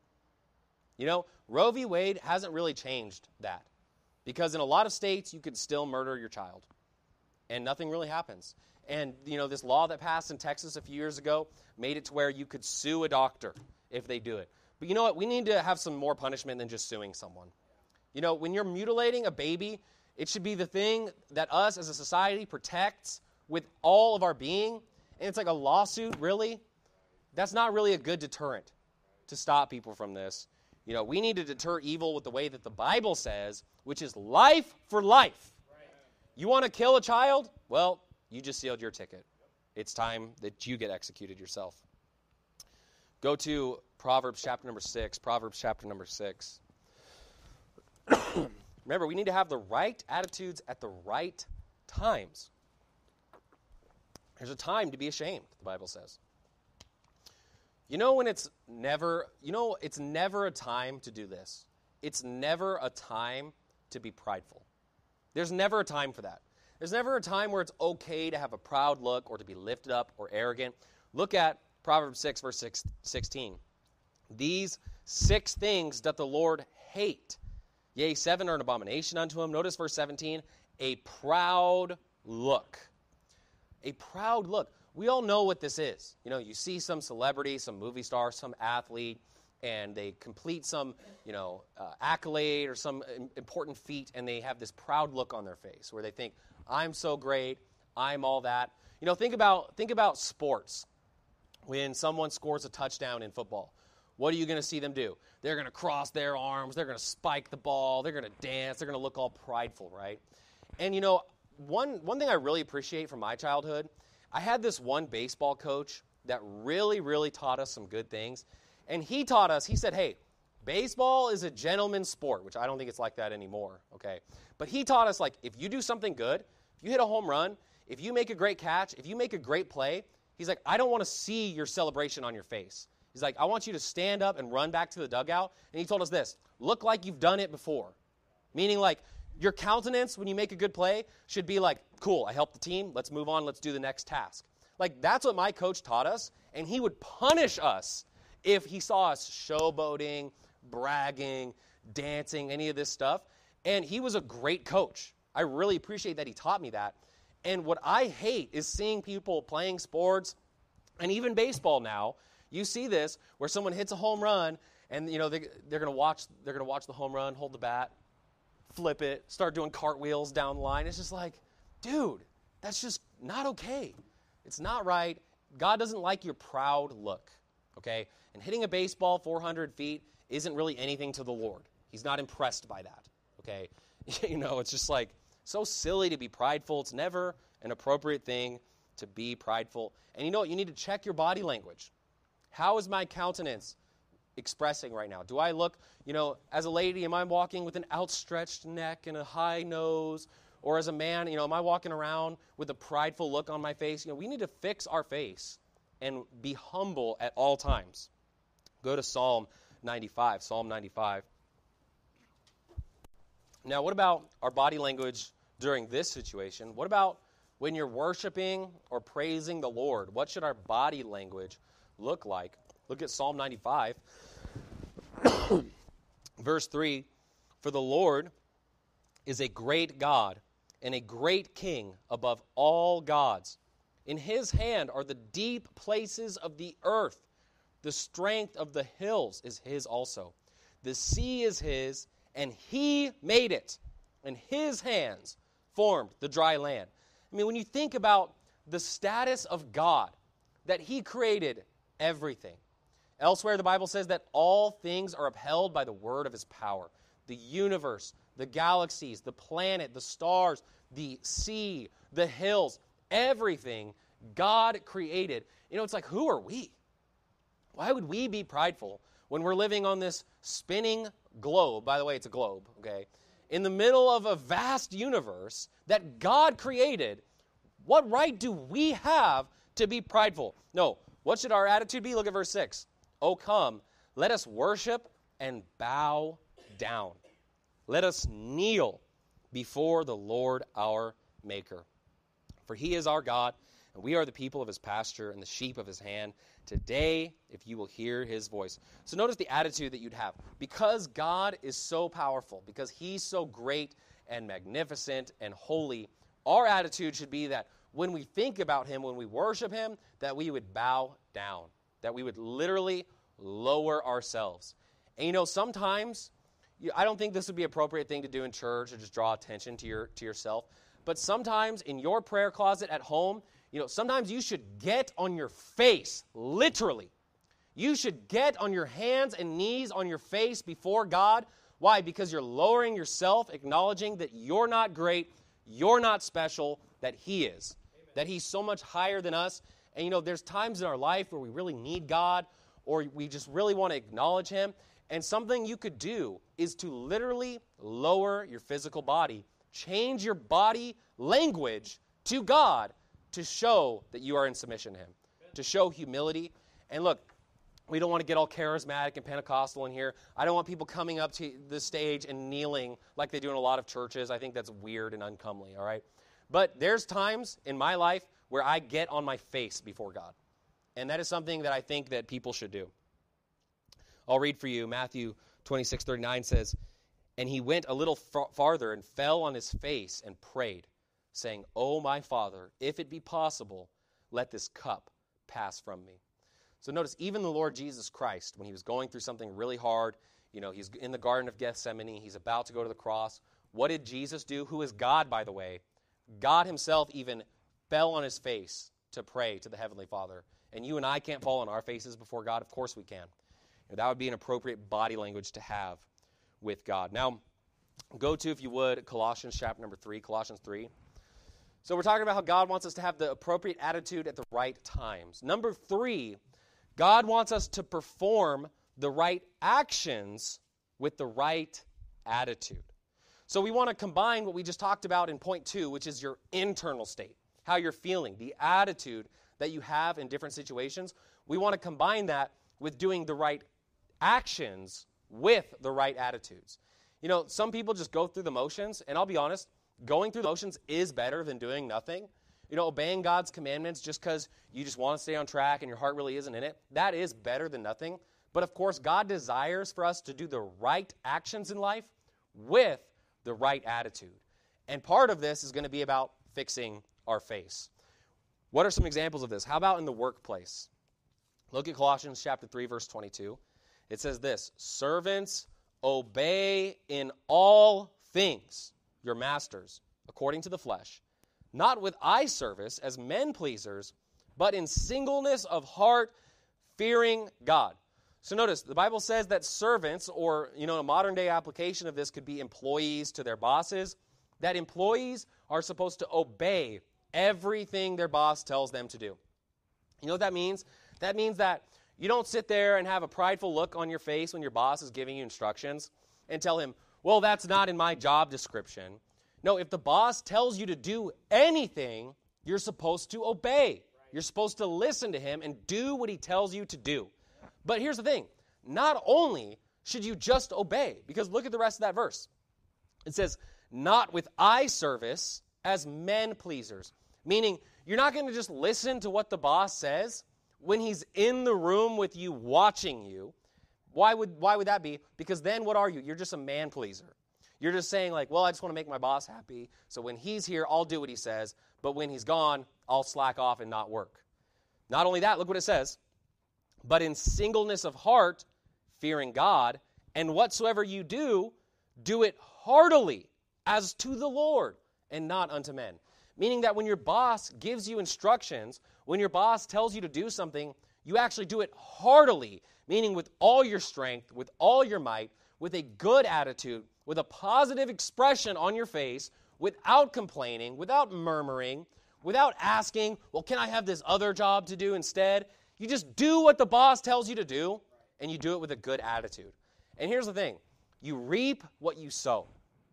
You know, Roe v. Wade hasn't really changed that, because in a lot of states, you could still murder your child, and nothing really happens. And, you know, this law that passed in Texas a few years ago made it to where you could sue a doctor if they do it. But you know what? We need to have some more punishment than just suing someone. You know, when you're mutilating a baby, it should be the thing that us as a society protects with all of our being. And it's like a lawsuit, really? That's not really a good deterrent to stop people from this. You know, we need to deter evil with the way that the Bible says, which is life for life. You want to kill a child? Well, you just sealed your ticket. It's time that you get executed yourself. Go to Proverbs chapter number six. Proverbs chapter number six. Remember, we need to have the right attitudes at the right times. There's a time to be ashamed, the Bible says. You know when it's never, you know, it's never a time to do this. It's never a time to be prideful. There's never a time for that. There's never a time where it's okay to have a proud look or to be lifted up or arrogant. Look at Proverbs six, verse sixteen. These six things doth the Lord hate. Yea, seven are an abomination unto him. Notice verse seventeen, a proud look. A proud look. We all know what this is. You know, you see some celebrity, some movie star, some athlete, and they complete some, you know, uh, accolade or some important feat, and they have this proud look on their face where they think, I'm so great, I'm all that. You know, think about think about sports. When someone scores a touchdown in football, what are you going to see them do? They're going to cross their arms, they're going to spike the ball, they're going to dance, they're going to look all prideful, right? And, you know, one one thing I really appreciate from my childhood, I had this one baseball coach that really, really taught us some good things. And he taught us, he said, hey, baseball is a gentleman's sport, which I don't think it's like that anymore, okay? But he taught us, like, if you do something good, if you hit a home run, if you make a great catch, if you make a great play, he's like, I don't want to see your celebration on your face. He's like, I want you to stand up and run back to the dugout. And he told us this, look like you've done it before. Meaning, like, your countenance when you make a good play should be like, cool, I helped the team, let's move on, let's do the next task. Like, that's what my coach taught us, and he would punish us if he saw us showboating, bragging, dancing, any of this stuff. And he was a great coach. I really appreciate that he taught me that. And what I hate is seeing people playing sports, and even baseball now. You see this where someone hits a home run, and you know they, they're going to watch. They're going to watch the home run, hold the bat, flip it, start doing cartwheels down the line. It's just like, dude, that's just not okay. It's not right. God doesn't like your proud look. Okay, and hitting a baseball four hundred feet isn't really anything to the Lord. He's not impressed by that. Okay, you know, it's just like so silly to be prideful. It's never an appropriate thing to be prideful. And you know what? You need to check your body language. How is my countenance expressing right now? Do I look, you know, as a lady, am I walking with an outstretched neck and a high nose? Or as a man, you know, am I walking around with a prideful look on my face? You know, we need to fix our face and be humble at all times. Go to Psalm ninety-five, Psalm ninety-five. Now, what about our body language during this situation? What about when you're worshiping or praising the Lord? What should our body language look like? Look at Psalm ninety-five, verse three. For the Lord is a great God and a great King above all gods. In his hand are the deep places of the earth. The strength of the hills is his also. The sea is his, and he made it. And his hands formed the dry land. I mean, when you think about the status of God, that he created everything. Elsewhere, the Bible says that all things are upheld by the word of his power. The universe, the galaxies, the planet, the stars, the sea, the hills, everything God created. You know, it's like, who are we? Why would we be prideful when we're living on this spinning globe? By the way, it's a globe, okay? In the middle of a vast universe that God created. What right do we have to be prideful? No. What should our attitude be? Look at verse six. Oh, come, let us worship and bow down. Let us kneel before the Lord our Maker. For he is our God, and we are the people of his pasture and the sheep of his hand. Today, if you will hear his voice. So notice the attitude that you'd have. Because God is so powerful, because he's so great and magnificent and holy, our attitude should be that when we think about him, when we worship him, that we would bow down, that we would literally lower ourselves. And you know, sometimes, you, I don't think this would be an appropriate thing to do in church or just draw attention to your to yourself, but sometimes in your prayer closet at home, you know, sometimes you should get on your face, literally. You should get on your hands and knees on your face before God. Why? Because you're lowering yourself, acknowledging that you're not great, you're not special, that he is. Amen. That he's so much higher than us. And you know, there's times in our life where we really need God, or we just really want to acknowledge him. And something you could do is to literally lower your physical body. Change your body language to God to show that you are in submission to him. Amen. To show humility. And look, we don't want to get all charismatic and Pentecostal in here. I don't want people coming up to the stage and kneeling like they do in a lot of churches. I think that's weird and uncomely, all right? But there's times in my life where I get on my face before God. And that is something that I think that people should do. I'll read for you. Matthew twenty-six thirty-nine says, and he went a little far- farther and fell on his face and prayed, saying, "O my Father, if it be possible, let this cup pass from me." So notice, even the Lord Jesus Christ, when he was going through something really hard, you know, he's in the Garden of Gethsemane, he's about to go to the cross. What did Jesus do? Who is God, by the way? God himself even fell on his face to pray to the Heavenly Father. And you and I can't fall on our faces before God. Of course we can. You know, that would be an appropriate body language to have with God. Now, go to, if you would, Colossians chapter number three, Colossians three. So we're talking about how God wants us to have the appropriate attitude at the right times. Number three, God wants us to perform the right actions with the right attitude. So we want to combine what we just talked about in point two, which is your internal state, how you're feeling, the attitude that you have in different situations. We want to combine that with doing the right actions with the right attitudes. You know, some people just go through the motions, and I'll be honest, going through the motions is better than doing nothing. You know, obeying God's commandments just because you just want to stay on track and your heart really isn't in it, that is better than nothing. But of course, God desires for us to do the right actions in life with the right attitude. And part of this is going to be about fixing our face. What are some examples of this? How about in the workplace? Look at Colossians chapter three, verse twenty-two. It says this, servants, obey in all things your masters, according to the flesh, not with eye service as men pleasers, but in singleness of heart, fearing God. So notice, the Bible says that servants, or, you know, a modern day application of this could be employees to their bosses, that employees are supposed to obey everything their boss tells them to do. You know what that means? That means that you don't sit there and have a prideful look on your face when your boss is giving you instructions and tell him, well, that's not in my job description. No, if the boss tells you to do anything, you're supposed to obey. You're supposed to listen to him and do what he tells you to do. But here's the thing. Not only should you just obey, because look at the rest of that verse. It says, not with eye service as men pleasers. Meaning, you're not going to just listen to what the boss says when he's in the room with you watching you. Why would, why would that be? Because then what are you? You're just a man pleaser. You're just saying like, well, I just want to make my boss happy, so when he's here, I'll do what he says, but when he's gone, I'll slack off and not work. Not only that, look what it says, but in singleness of heart, fearing God, and whatsoever you do, do it heartily as to the Lord and not unto men. Meaning that when your boss gives you instructions, when your boss tells you to do something, you actually do it heartily, meaning with all your strength, with all your might, with a good attitude, with a positive expression on your face, without complaining, without murmuring, without asking, well, can I have this other job to do instead? You just do what the boss tells you to do, and you do it with a good attitude. And here's the thing. You reap what you sow.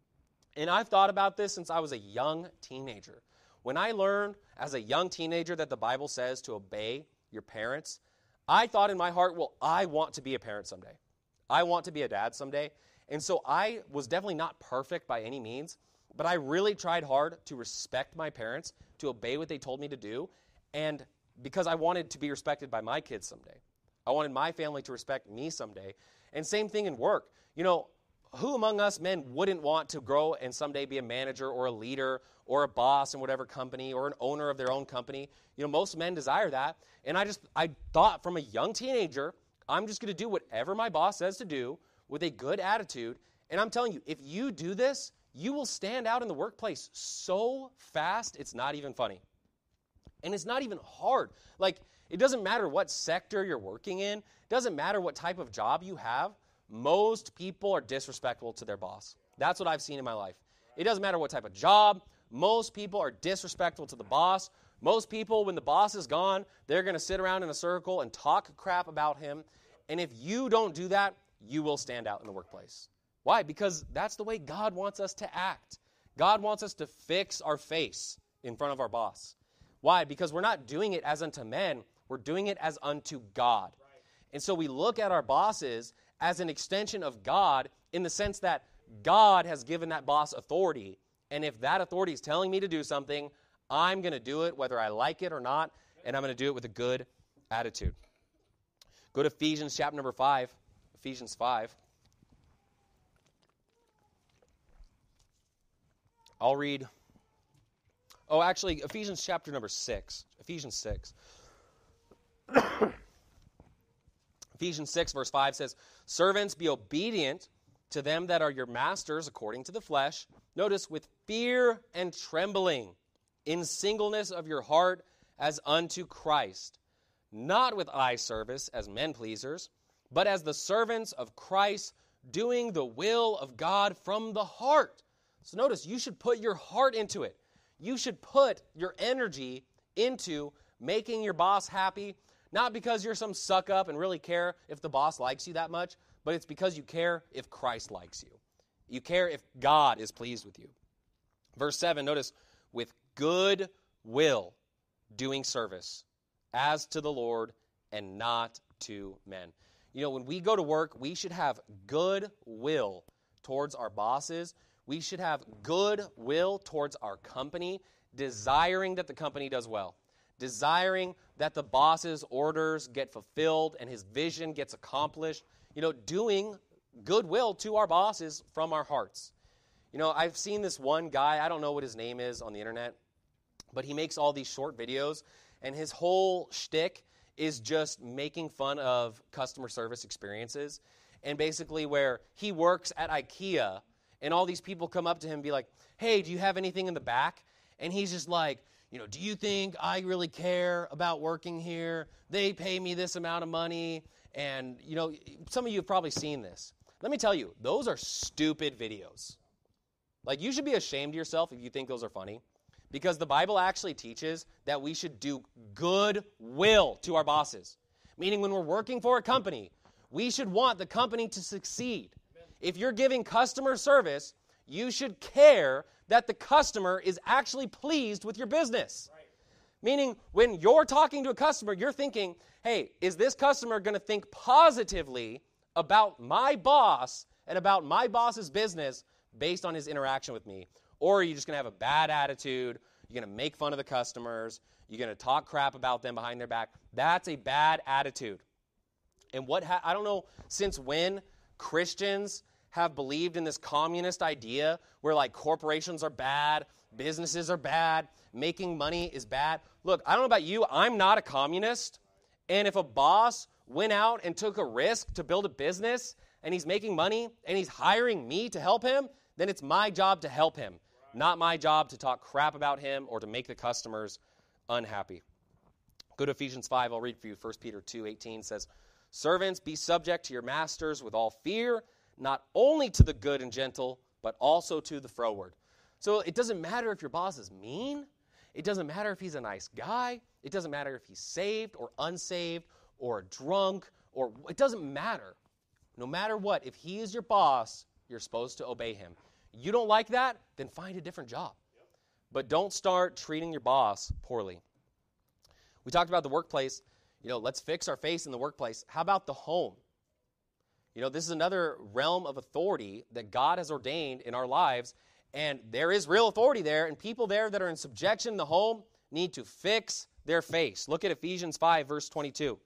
And I've thought about this since I was a young teenager. When I learned as a young teenager that the Bible says to obey your parents, I thought in my heart, well, I want to be a parent someday. I want to be a dad someday. And so I was definitely not perfect by any means, but I really tried hard to respect my parents, to obey what they told me to do, and because I wanted to be respected by my kids someday. I wanted my family to respect me someday. And same thing in work. You know, who among us men wouldn't want to grow and someday be a manager or a leader or a boss in whatever company or an owner of their own company? You know, most men desire that. And I just, I thought from a young teenager, I'm just going to do whatever my boss says to do with a good attitude. And I'm telling you, if you do this, you will stand out in the workplace so fast, it's not even funny. And it's not even hard. Like, it doesn't matter what sector you're working in. It doesn't matter what type of job you have. Most people are disrespectful to their boss. That's what I've seen in my life. It doesn't matter what type of job. Most people are disrespectful to the boss. Most people, when the boss is gone, they're going to sit around in a circle and talk crap about him. And if you don't do that, you will stand out in the workplace. Why? Because that's the way God wants us to act. God wants us to fix our face in front of our boss. Why? Because we're not doing it as unto men. We're doing it as unto God. Right. And so we look at our bosses as an extension of God in the sense that God has given that boss authority. And if that authority is telling me to do something, I'm going to do it whether I like it or not, and I'm going to do it with a good attitude. Go to Ephesians chapter number five. Ephesians five. I'll read. Oh, actually, Ephesians chapter number six. Ephesians six. Ephesians six, verse five says, servants, be obedient to them that are your masters according to the flesh. Notice, with fear and trembling, in singleness of your heart as unto Christ, not with eye service as men pleasers, but as the servants of Christ, doing the will of God from the heart. So notice, you should put your heart into it. You should put your energy into making your boss happy, not because you're some suck up and really care if the boss likes you that much, but it's because you care if Christ likes you. You care if God is pleased with you. Verse seven, notice, with good will doing service, as to the Lord and not to men. You know, when we go to work, we should have good will towards our bosses. We should have good will towards our company, desiring that the company does well, desiring that the boss's orders get fulfilled and his vision gets accomplished. You know, doing goodwill to our bosses from our hearts. You know, I've seen this one guy, I don't know what his name is on the internet, but he makes all these short videos, and his whole shtick is just making fun of customer service experiences. And basically where he works at IKEA, and all these people come up to him and be like, hey, do you have anything in the back? And he's just like, you know, do you think I really care about working here? They pay me this amount of money. And, you know, some of you have probably seen this. Let me tell you, those are stupid videos. Like, you should be ashamed of yourself if you think those are funny, because the Bible actually teaches that we should do good will to our bosses. Meaning when we're working for a company, we should want the company to succeed. If you're giving customer service, you should care that the customer is actually pleased with your business. Right. Meaning, when you're talking to a customer, you're thinking, hey, is this customer going to think positively about my boss and about my boss's business based on his interaction with me? Or are you just going to have a bad attitude? You're going to make fun of the customers. You're going to talk crap about them behind their back. That's a bad attitude. And what ha- I don't know since when Christians have believed in this communist idea where, like, corporations are bad, businesses are bad, making money is bad. Look, I don't know about you. I'm not a communist. And if a boss went out and took a risk to build a business and he's making money and he's hiring me to help him, then it's my job to help him, not my job to talk crap about him or to make the customers unhappy. Go to Ephesians five. I'll read for you. First Peter two eighteen says, servants, be subject to your masters with all fear, not only to the good and gentle, but also to the froward. So it doesn't matter if your boss is mean. It doesn't matter if he's a nice guy. It doesn't matter if he's saved or unsaved or drunk, or it doesn't matter. No matter what, if he is your boss, you're supposed to obey him. You don't like that? Then find a different job. Yep. But don't start treating your boss poorly. We talked about the workplace. You know, let's fix our face in the workplace. How about the home? You know, this is another realm of authority that God has ordained in our lives, and there is real authority there, and people there that are in subjection in the home need to fix their face. Look at Ephesians five, verse twenty-two.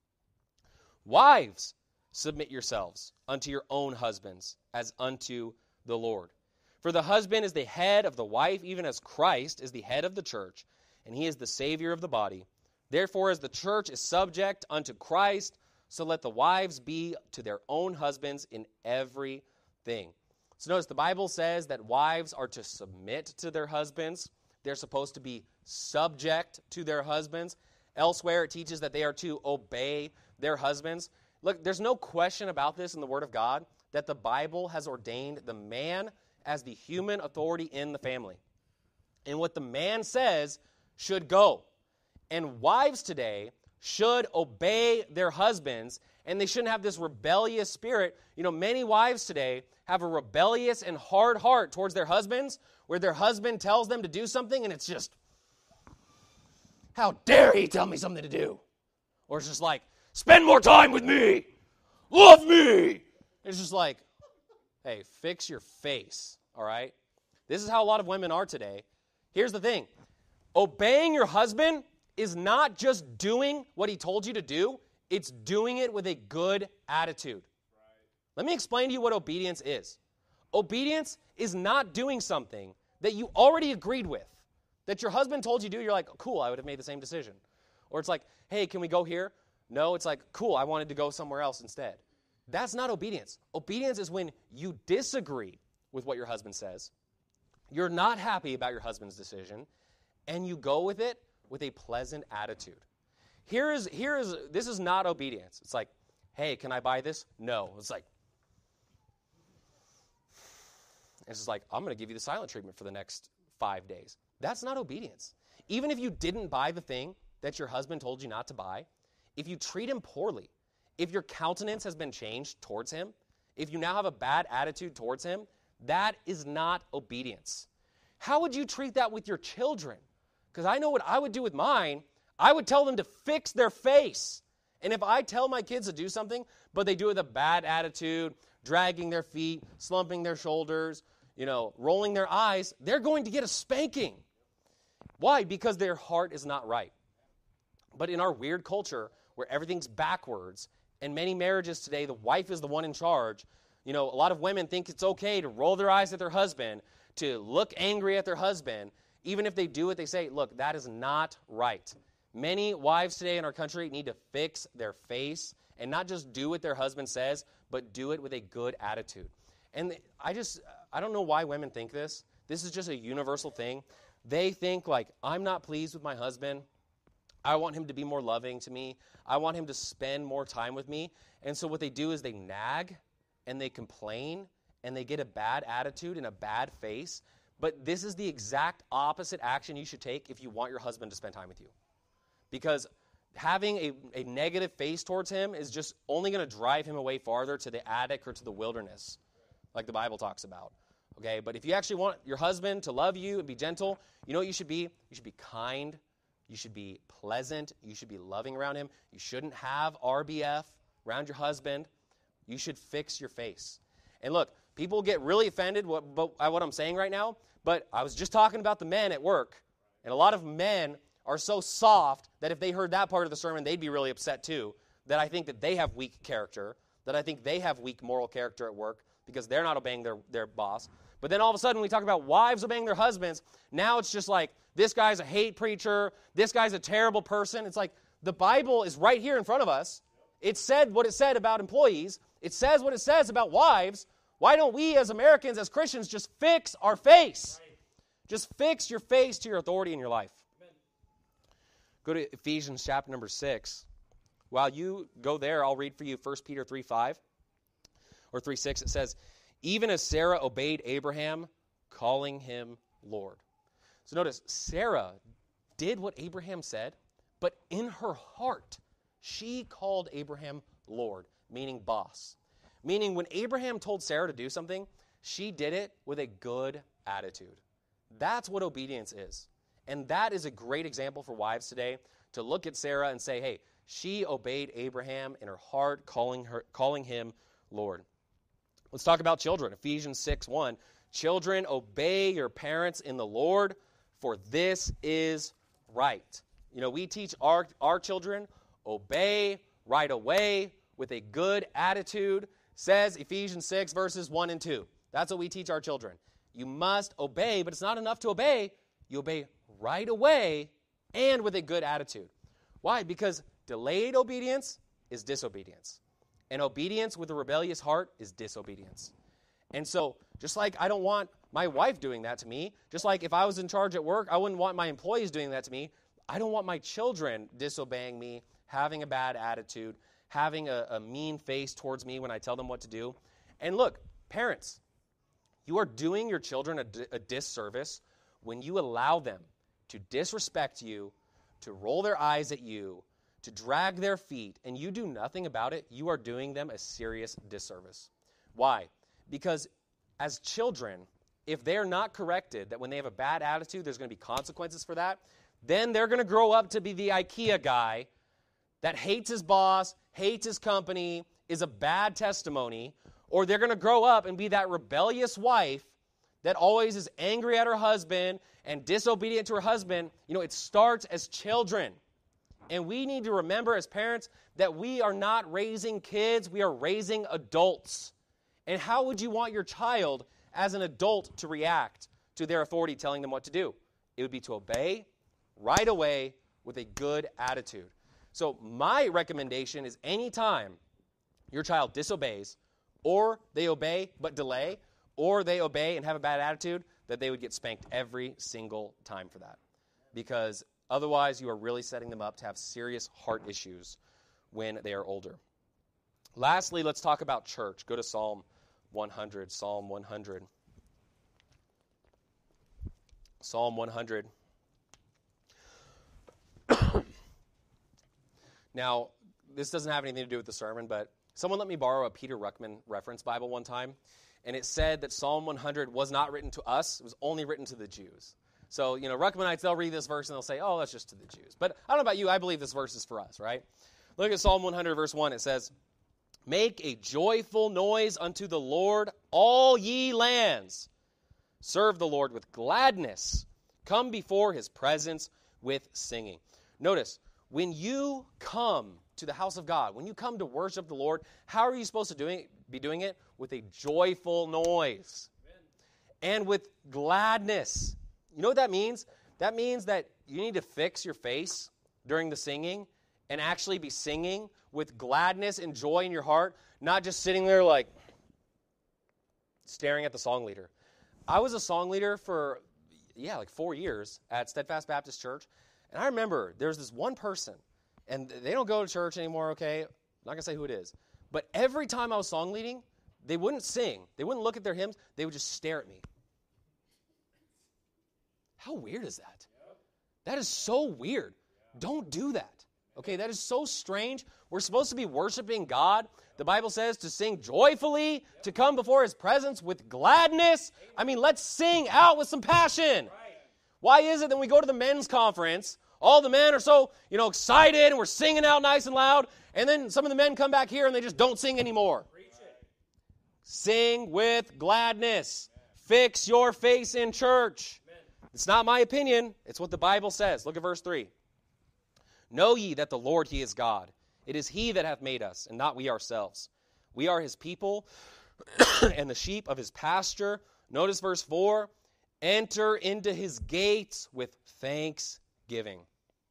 Wives, submit yourselves unto your own husbands as unto the Lord. For the husband is the head of the wife, even as Christ is the head of the church, and he is the Savior of the body. Therefore, as the church is subject unto Christ, so let the wives be to their own husbands in everything. So notice the Bible says that wives are to submit to their husbands. They're supposed to be subject to their husbands. Elsewhere, it teaches that they are to obey their husbands. Look, there's no question about this in the Word of God, that the Bible has ordained the man as the human authority in the family. And what the man says should go. And wives today should obey their husbands, and they shouldn't have this rebellious spirit. You know, many wives today have a rebellious and hard heart towards their husbands, where their husband tells them to do something, and it's just, how dare he tell me something to do? Or it's just like, spend more time with me. Love me. It's just like, hey, fix your face, all right? This is how a lot of women are today. Here's the thing. Obeying your husband is not just doing what he told you to do. It's doing it with a good attitude. Right. Let me explain to you what obedience is. Obedience is not doing something that you already agreed with, that your husband told you to do. You're like, cool, I would have made the same decision. Or it's like, hey, can we go here? No, it's like, cool, I wanted to go somewhere else instead. That's not obedience. Obedience is when you disagree with what your husband says. You're not happy about your husband's decision, and you go with it with a pleasant attitude. Here is, here is, this is not obedience. It's like, hey, can I buy this? No. It's like, it's just like, I'm going to give you the silent treatment for the next five days. That's not obedience. Even if you didn't buy the thing that your husband told you not to buy, if you treat him poorly, if your countenance has been changed towards him, if you now have a bad attitude towards him, that is not obedience. How would you treat that with your children? Because I know what I would do with mine. I would tell them to fix their face. And if I tell my kids to do something, but they do it with a bad attitude, dragging their feet, slumping their shoulders, you know, rolling their eyes, they're going to get a spanking. Why? Because their heart is not right. But in our weird culture where everything's backwards, and many marriages today, the wife is the one in charge. You know, a lot of women think it's okay to roll their eyes at their husband, to look angry at their husband. Even if they do it, they say, look, that is not right. Many wives today in our country need to fix their face and not just do what their husband says, but do it with a good attitude. And I just, I don't know why women think this. This is just a universal thing. They think like, I'm not pleased with my husband. I want him to be more loving to me. I want him to spend more time with me. And so what they do is they nag and they complain and they get a bad attitude and a bad face. But this is the exact opposite action you should take if you want your husband to spend time with you. Because having a, a negative face towards him is just only going to drive him away farther to the attic or to the wilderness, like the Bible talks about. Okay, but if you actually want your husband to love you and be gentle, you know what you should be? You should be kind. You should be pleasant. You should be loving around him. You shouldn't have R B F around your husband. You should fix your face. And look, people get really offended by what I'm saying right now, but I was just talking about the men at work, and a lot of men are so soft that if they heard that part of the sermon, they'd be really upset too, that I think that they have weak character, that I think they have weak moral character at work because they're not obeying their, their boss. But then all of a sudden, when we talk about wives obeying their husbands, now it's just like, this guy's a hate preacher, this guy's a terrible person. It's like, the Bible is right here in front of us. It said what it said about employees. It says what it says about wives. Why don't we as Americans, as Christians, just fix our face? Just fix your face to your authority in your life. Amen. Go to Ephesians chapter number six. While you go there, I'll read for you First Peter three five or three six. It says, even as Sarah obeyed Abraham, calling him Lord. So notice, Sarah did what Abraham said, but in her heart, she called Abraham Lord, meaning boss. Meaning when Abraham told Sarah to do something, she did it with a good attitude. That's what obedience is. And that is a great example for wives today, to look at Sarah and say, hey, she obeyed Abraham in her heart, calling her, calling him Lord. Let's talk about children. Ephesians six one. Children, obey your parents in the Lord, for this is right. You know, we teach our, our children, obey right away with a good attitude. Says Ephesians six, verses one and two. That's what we teach our children. You must obey, but it's not enough to obey. You obey right away and with a good attitude. Why? Because delayed obedience is disobedience. And obedience with a rebellious heart is disobedience. And so, just like I don't want my wife doing that to me, just like if I was in charge at work, I wouldn't want my employees doing that to me, I don't want my children disobeying me, having a bad attitude, having a, a mean face towards me when I tell them what to do. And look, parents, you are doing your children a, a disservice when you allow them to disrespect you, to roll their eyes at you, to drag their feet, and you do nothing about it. You are doing them a serious disservice. Why? Because as children, if they're not corrected, that when they have a bad attitude, there's going to be consequences for that, then they're going to grow up to be the IKEA guy that hates his boss, hates his company, is a bad testimony, or they're going to grow up and be that rebellious wife that always is angry at her husband and disobedient to her husband. You know, it starts as children. And we need to remember as parents that we are not raising kids, we are raising adults. And how would you want your child as an adult to react to their authority telling them what to do? It would be to obey right away with a good attitude. So my recommendation is anytime your child disobeys, or they obey but delay, or they obey and have a bad attitude, that they would get spanked every single time for that. Because otherwise you are really setting them up to have serious heart issues when they are older. Lastly, let's talk about church. Go to Psalm one hundred. Psalm one hundred. Psalm one hundred. Now, this doesn't have anything to do with the sermon, but someone let me borrow a Peter Ruckman reference Bible one time, and it said that Psalm one hundred was not written to us. It was only written to the Jews. So, you know, Ruckmanites, they'll read this verse and they'll say, oh, that's just to the Jews. But I don't know about you. I believe this verse is for us, right? Look at Psalm one hundred, verse one. It says, make a joyful noise unto the Lord, all ye lands. Serve the Lord with gladness. Come before his presence with singing. Notice, when you come to the house of God, when you come to worship the Lord, how are you supposed to doing, be doing it? With a joyful noise. Amen. And with gladness. You know what that means? That means that you need to fix your face during the singing and actually be singing with gladness and joy in your heart, not just sitting there like staring at the song leader. I was a song leader for, yeah, like four years at Steadfast Baptist Church, and I remember there's this one person, and they don't go to church anymore, okay? I'm not going to say who it is. But every time I was song leading, they wouldn't sing. They wouldn't look at their hymns. They would just stare at me. How weird is that? That is so weird. Don't do that. Okay, that is so strange. We're supposed to be worshiping God. The Bible says to sing joyfully, to come before his presence with gladness. I mean, let's sing out with some passion. Why is it that when we go to the men's conference, all the men are so, you know, excited and we're singing out nice and loud, and then some of the men come back here and they just don't sing anymore? Sing with gladness. Fix your face in church. It's not my opinion. It's what the Bible says. Look at verse three. Know ye that the Lord, he is God. It is he that hath made us, and not we ourselves. We are his people, and the sheep of his pasture. Notice verse four. Enter into his gates with thanksgiving,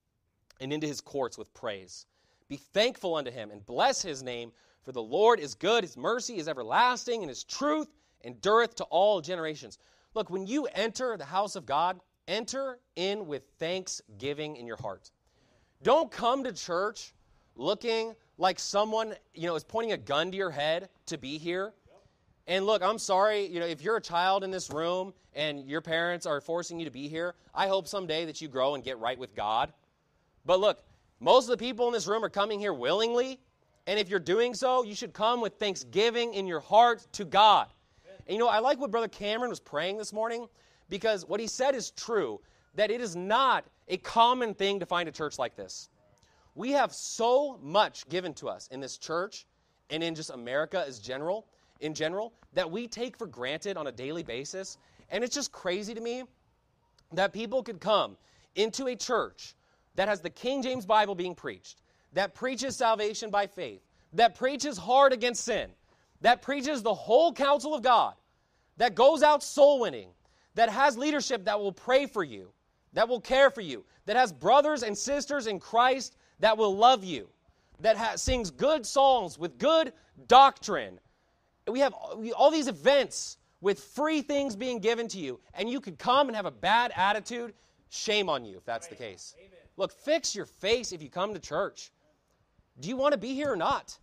and into his courts with praise. Be thankful unto him, and bless his name, for the Lord is good, his mercy is everlasting, and his truth endureth to all generations. Look, when you enter the house of God, enter in with thanksgiving in your heart. Don't come to church looking like someone, you know, is pointing a gun to your head to be here. And look, I'm sorry, you know, if you're a child in this room and your parents are forcing you to be here, I hope someday that you grow and get right with God. But look, most of the people in this room are coming here willingly, and if you're doing so, you should come with thanksgiving in your heart to God. And you know, I like what Brother Cameron was praying this morning, because what he said is true, that it is not a common thing to find a church like this. We have so much given to us in this church and in just America as general, in general, that we take for granted on a daily basis. And it's just crazy to me that people could come into a church that has the King James Bible being preached, that preaches salvation by faith, that preaches hard against sin, that preaches the whole counsel of God, that goes out soul winning, that has leadership that will pray for you, that will care for you, that has brothers and sisters in Christ that will love you, that ha- sings good songs with good doctrine. We have all these events with free things being given to you, and you could come and have a bad attitude. Shame on you if that's right. The case. Amen. Look, fix your face if you come to church. Do you want to be here or not?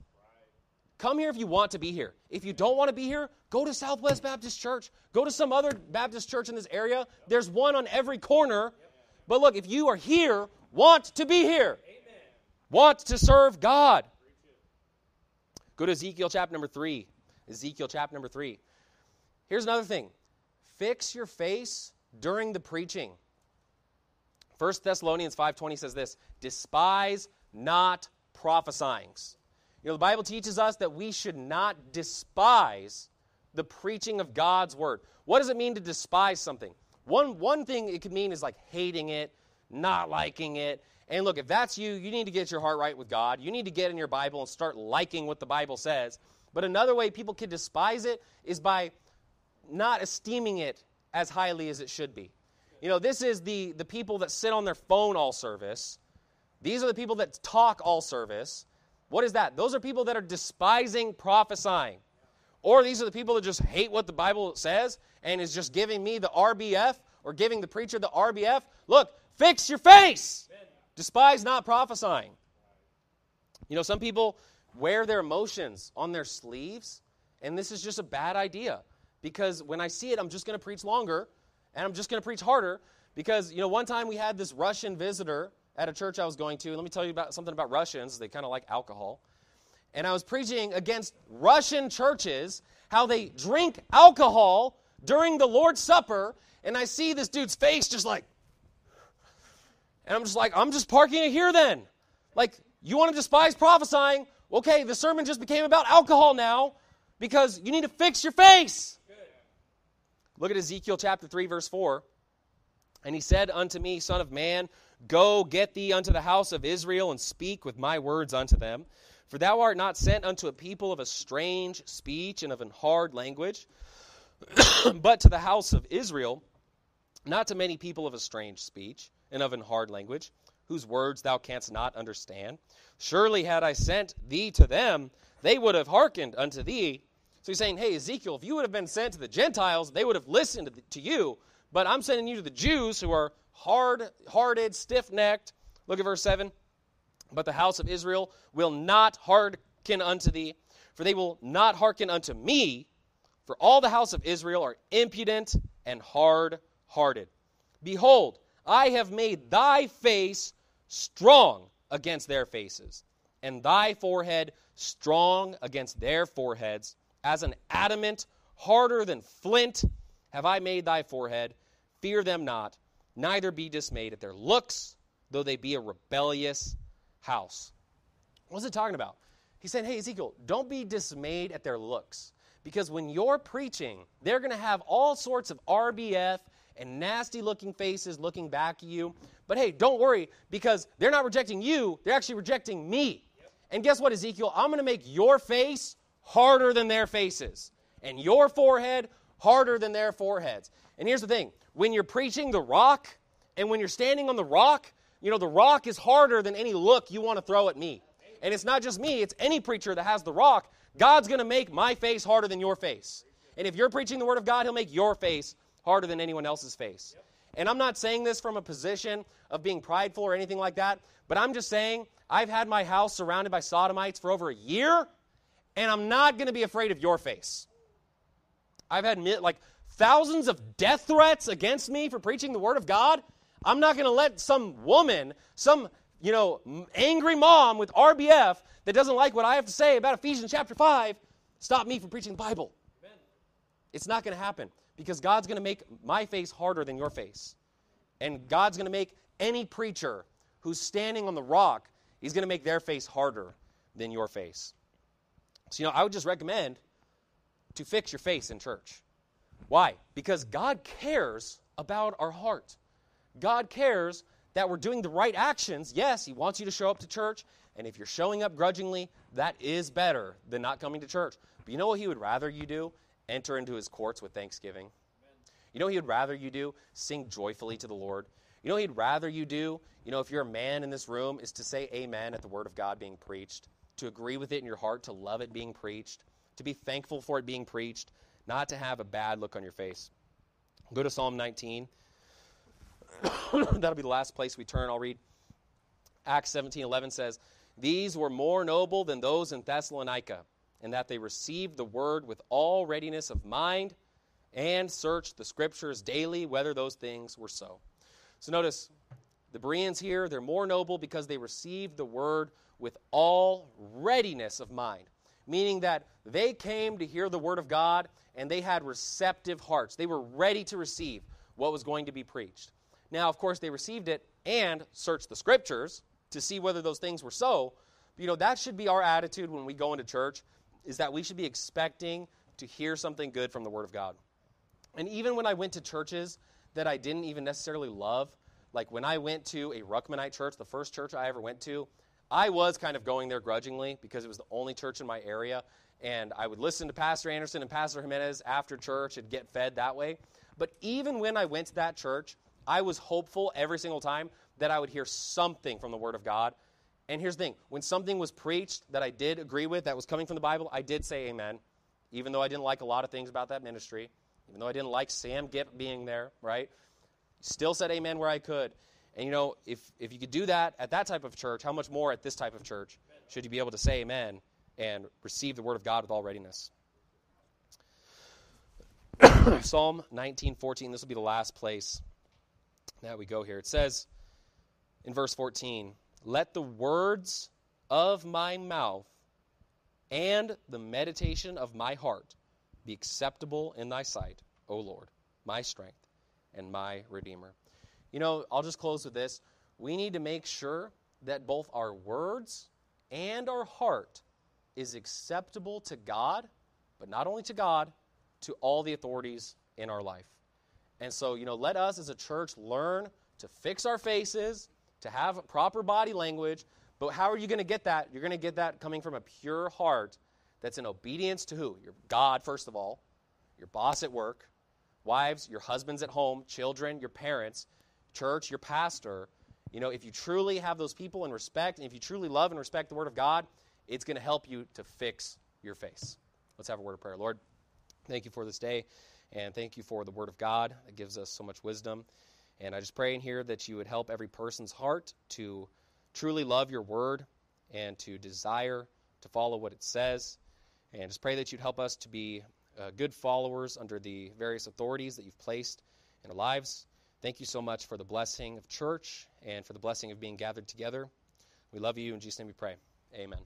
Come here if you want to be here. If you don't want to be here, go to Southwest Baptist Church. Go to some other Baptist church in this area. There's one on every corner. But look, if you are here, want to be here, want to serve God, go to Ezekiel chapter number three. Ezekiel chapter number three. Here's another thing. Fix your face during the preaching. First Thessalonians five twenty says this, despise not prophesying. You know, the Bible teaches us that we should not despise the preaching of God's word. What does it mean to despise something? One, one thing it could mean is like hating it, not liking it. And look, if that's you, you need to get your heart right with God. You need to get in your Bible and start liking what the Bible says. But another way people can despise it is by not esteeming it as highly as it should be. You know, this is the, the people that sit on their phone all service, These are the people that talk all service. What is that? Those are people that are despising prophesying. Or these are the people that just hate what the Bible says and is just giving me the R B F or giving the preacher the R B F. Look, fix your face. Despise not prophesying. You know, some people wear their emotions on their sleeves, and this is just a bad idea. Because when I see it, I'm just going to preach longer, and I'm just going to preach harder. Because, you know, one time we had this Russian visitor at a church I was going to. Let me tell you about something about Russians. They kind of like alcohol. And I was preaching against Russian churches, how they drink alcohol during the Lord's Supper, and I see this dude's face just like, and I'm just like, I'm just parking it here then. Like, you want to despise prophesying? Okay, the sermon just became about alcohol now because you need to fix your face. Good. Look at Ezekiel chapter three, verse four. And he said unto me, Son of man, go get thee unto the house of Israel and speak with my words unto them. For thou art not sent unto a people of a strange speech and of an hard language, but to the house of Israel, not to many people of a strange speech and of an hard language, whose words thou canst not understand. Surely had I sent thee to them, they would have hearkened unto thee. So he's saying, hey, Ezekiel, if you would have been sent to the Gentiles, they would have listened to, the, to you. But I'm sending you to the Jews who are hard-hearted, stiff-necked. Look at verse seven. But the house of Israel will not hearken unto thee, for they will not hearken unto me, for all the house of Israel are impudent and hard-hearted. Behold, I have made thy face strong against their faces, and thy forehead strong against their foreheads. As an adamant, harder than flint, have I made thy forehead. Fear them not, neither be dismayed at their looks, though they be a rebellious house. What's it talking about? He's saying, hey, Ezekiel, don't be dismayed at their looks. Because when you're preaching, they're going to have all sorts of R B F and nasty-looking faces looking back at you. But hey, don't worry, because they're not rejecting you. They're actually rejecting me. Yep. And guess what, Ezekiel? I'm going to make your face harder than their faces, and your forehead harder than their foreheads. And here's the thing. When you're preaching the rock, and when you're standing on the rock, you know, the rock is harder than any look you want to throw at me. And it's not just me. It's any preacher that has the rock. God's going to make my face harder than your face. And if you're preaching the Word of God, He'll make your face harder than anyone else's face. Yep. And I'm not saying this from a position of being prideful or anything like that, but I'm just saying I've had my house surrounded by sodomites for over a year, and I'm not going to be afraid of your face. I've had like thousands of death threats against me for preaching the Word of God. I'm not going to let some woman, some, you know, angry mom with R B F that doesn't like what I have to say about Ephesians chapter five stop me from preaching the Bible. Amen. It's not going to happen. Because God's going to make my face harder than your face. And God's going to make any preacher who's standing on the rock, He's going to make their face harder than your face. So, you know, I would just recommend to fix your face in church. Why? Because God cares about our heart. God cares that we're doing the right actions. Yes, He wants you to show up to church. And if you're showing up grudgingly, that is better than not coming to church. But you know what He would rather you do? Enter into His courts with thanksgiving. Amen. You know what He'd rather you do? Sing joyfully to the Lord. You know what He'd rather you do? You know, if you're a man in this room, is to say amen at the Word of God being preached, to agree with it in your heart, to love it being preached, to be thankful for it being preached, not to have a bad look on your face. Go to Psalm nineteen. That'll be the last place we turn. I'll read. Acts seventeen eleven says, These were more noble than those in Thessalonica, and that they received the word with all readiness of mind and searched the Scriptures daily whether those things were so. So notice, the Bereans here, they're more noble because they received the word with all readiness of mind, meaning that they came to hear the word of God and they had receptive hearts. They were ready to receive what was going to be preached. Now, of course, they received it and searched the Scriptures to see whether those things were so. You know, that should be our attitude when we go into church, is that we should be expecting to hear something good from the Word of God. And even when I went to churches that I didn't even necessarily love, like when I went to a Ruckmanite church, the first church I ever went to, I was kind of going there grudgingly because it was the only church in my area, and I would listen to Pastor Anderson and Pastor Jimenez after church and get fed that way. But even when I went to that church, I was hopeful every single time that I would hear something from the Word of God. And here's the thing. When something was preached that I did agree with, that was coming from the Bible, I did say amen, even though I didn't like a lot of things about that ministry, even though I didn't like Sam Gipp being there, right? Still said amen where I could. And, you know, if, if you could do that at that type of church, how much more at this type of church should you be able to say amen and receive the Word of God with all readiness? Psalm nineteen fourteen, this will be the last place that we go here. It says in verse fourteen, let the words of my mouth and the meditation of my heart be acceptable in thy sight, O Lord, my strength and my Redeemer. You know, I'll just close with this. We need to make sure that both our words and our heart is acceptable to God, but not only to God, to all the authorities in our life. And so, you know, let us as a church learn to fix our faces, to have proper body language. But how are you going to get that? You're going to get that coming from a pure heart that's in obedience to who? Your God, first of all, your boss at work, wives, your husbands at home, children, your parents, church, your pastor. You know, if you truly have those people in respect, and if you truly love and respect the Word of God, it's going to help you to fix your face. Let's have a word of prayer. Lord, thank you for this day, and thank you for the Word of God that gives us so much wisdom. And I just pray in here that you would help every person's heart to truly love your Word and to desire to follow what it says. And just pray that you'd help us to be uh, good followers under the various authorities that you've placed in our lives. Thank you so much for the blessing of church and for the blessing of being gathered together. We love you. In Jesus' name we pray. Amen.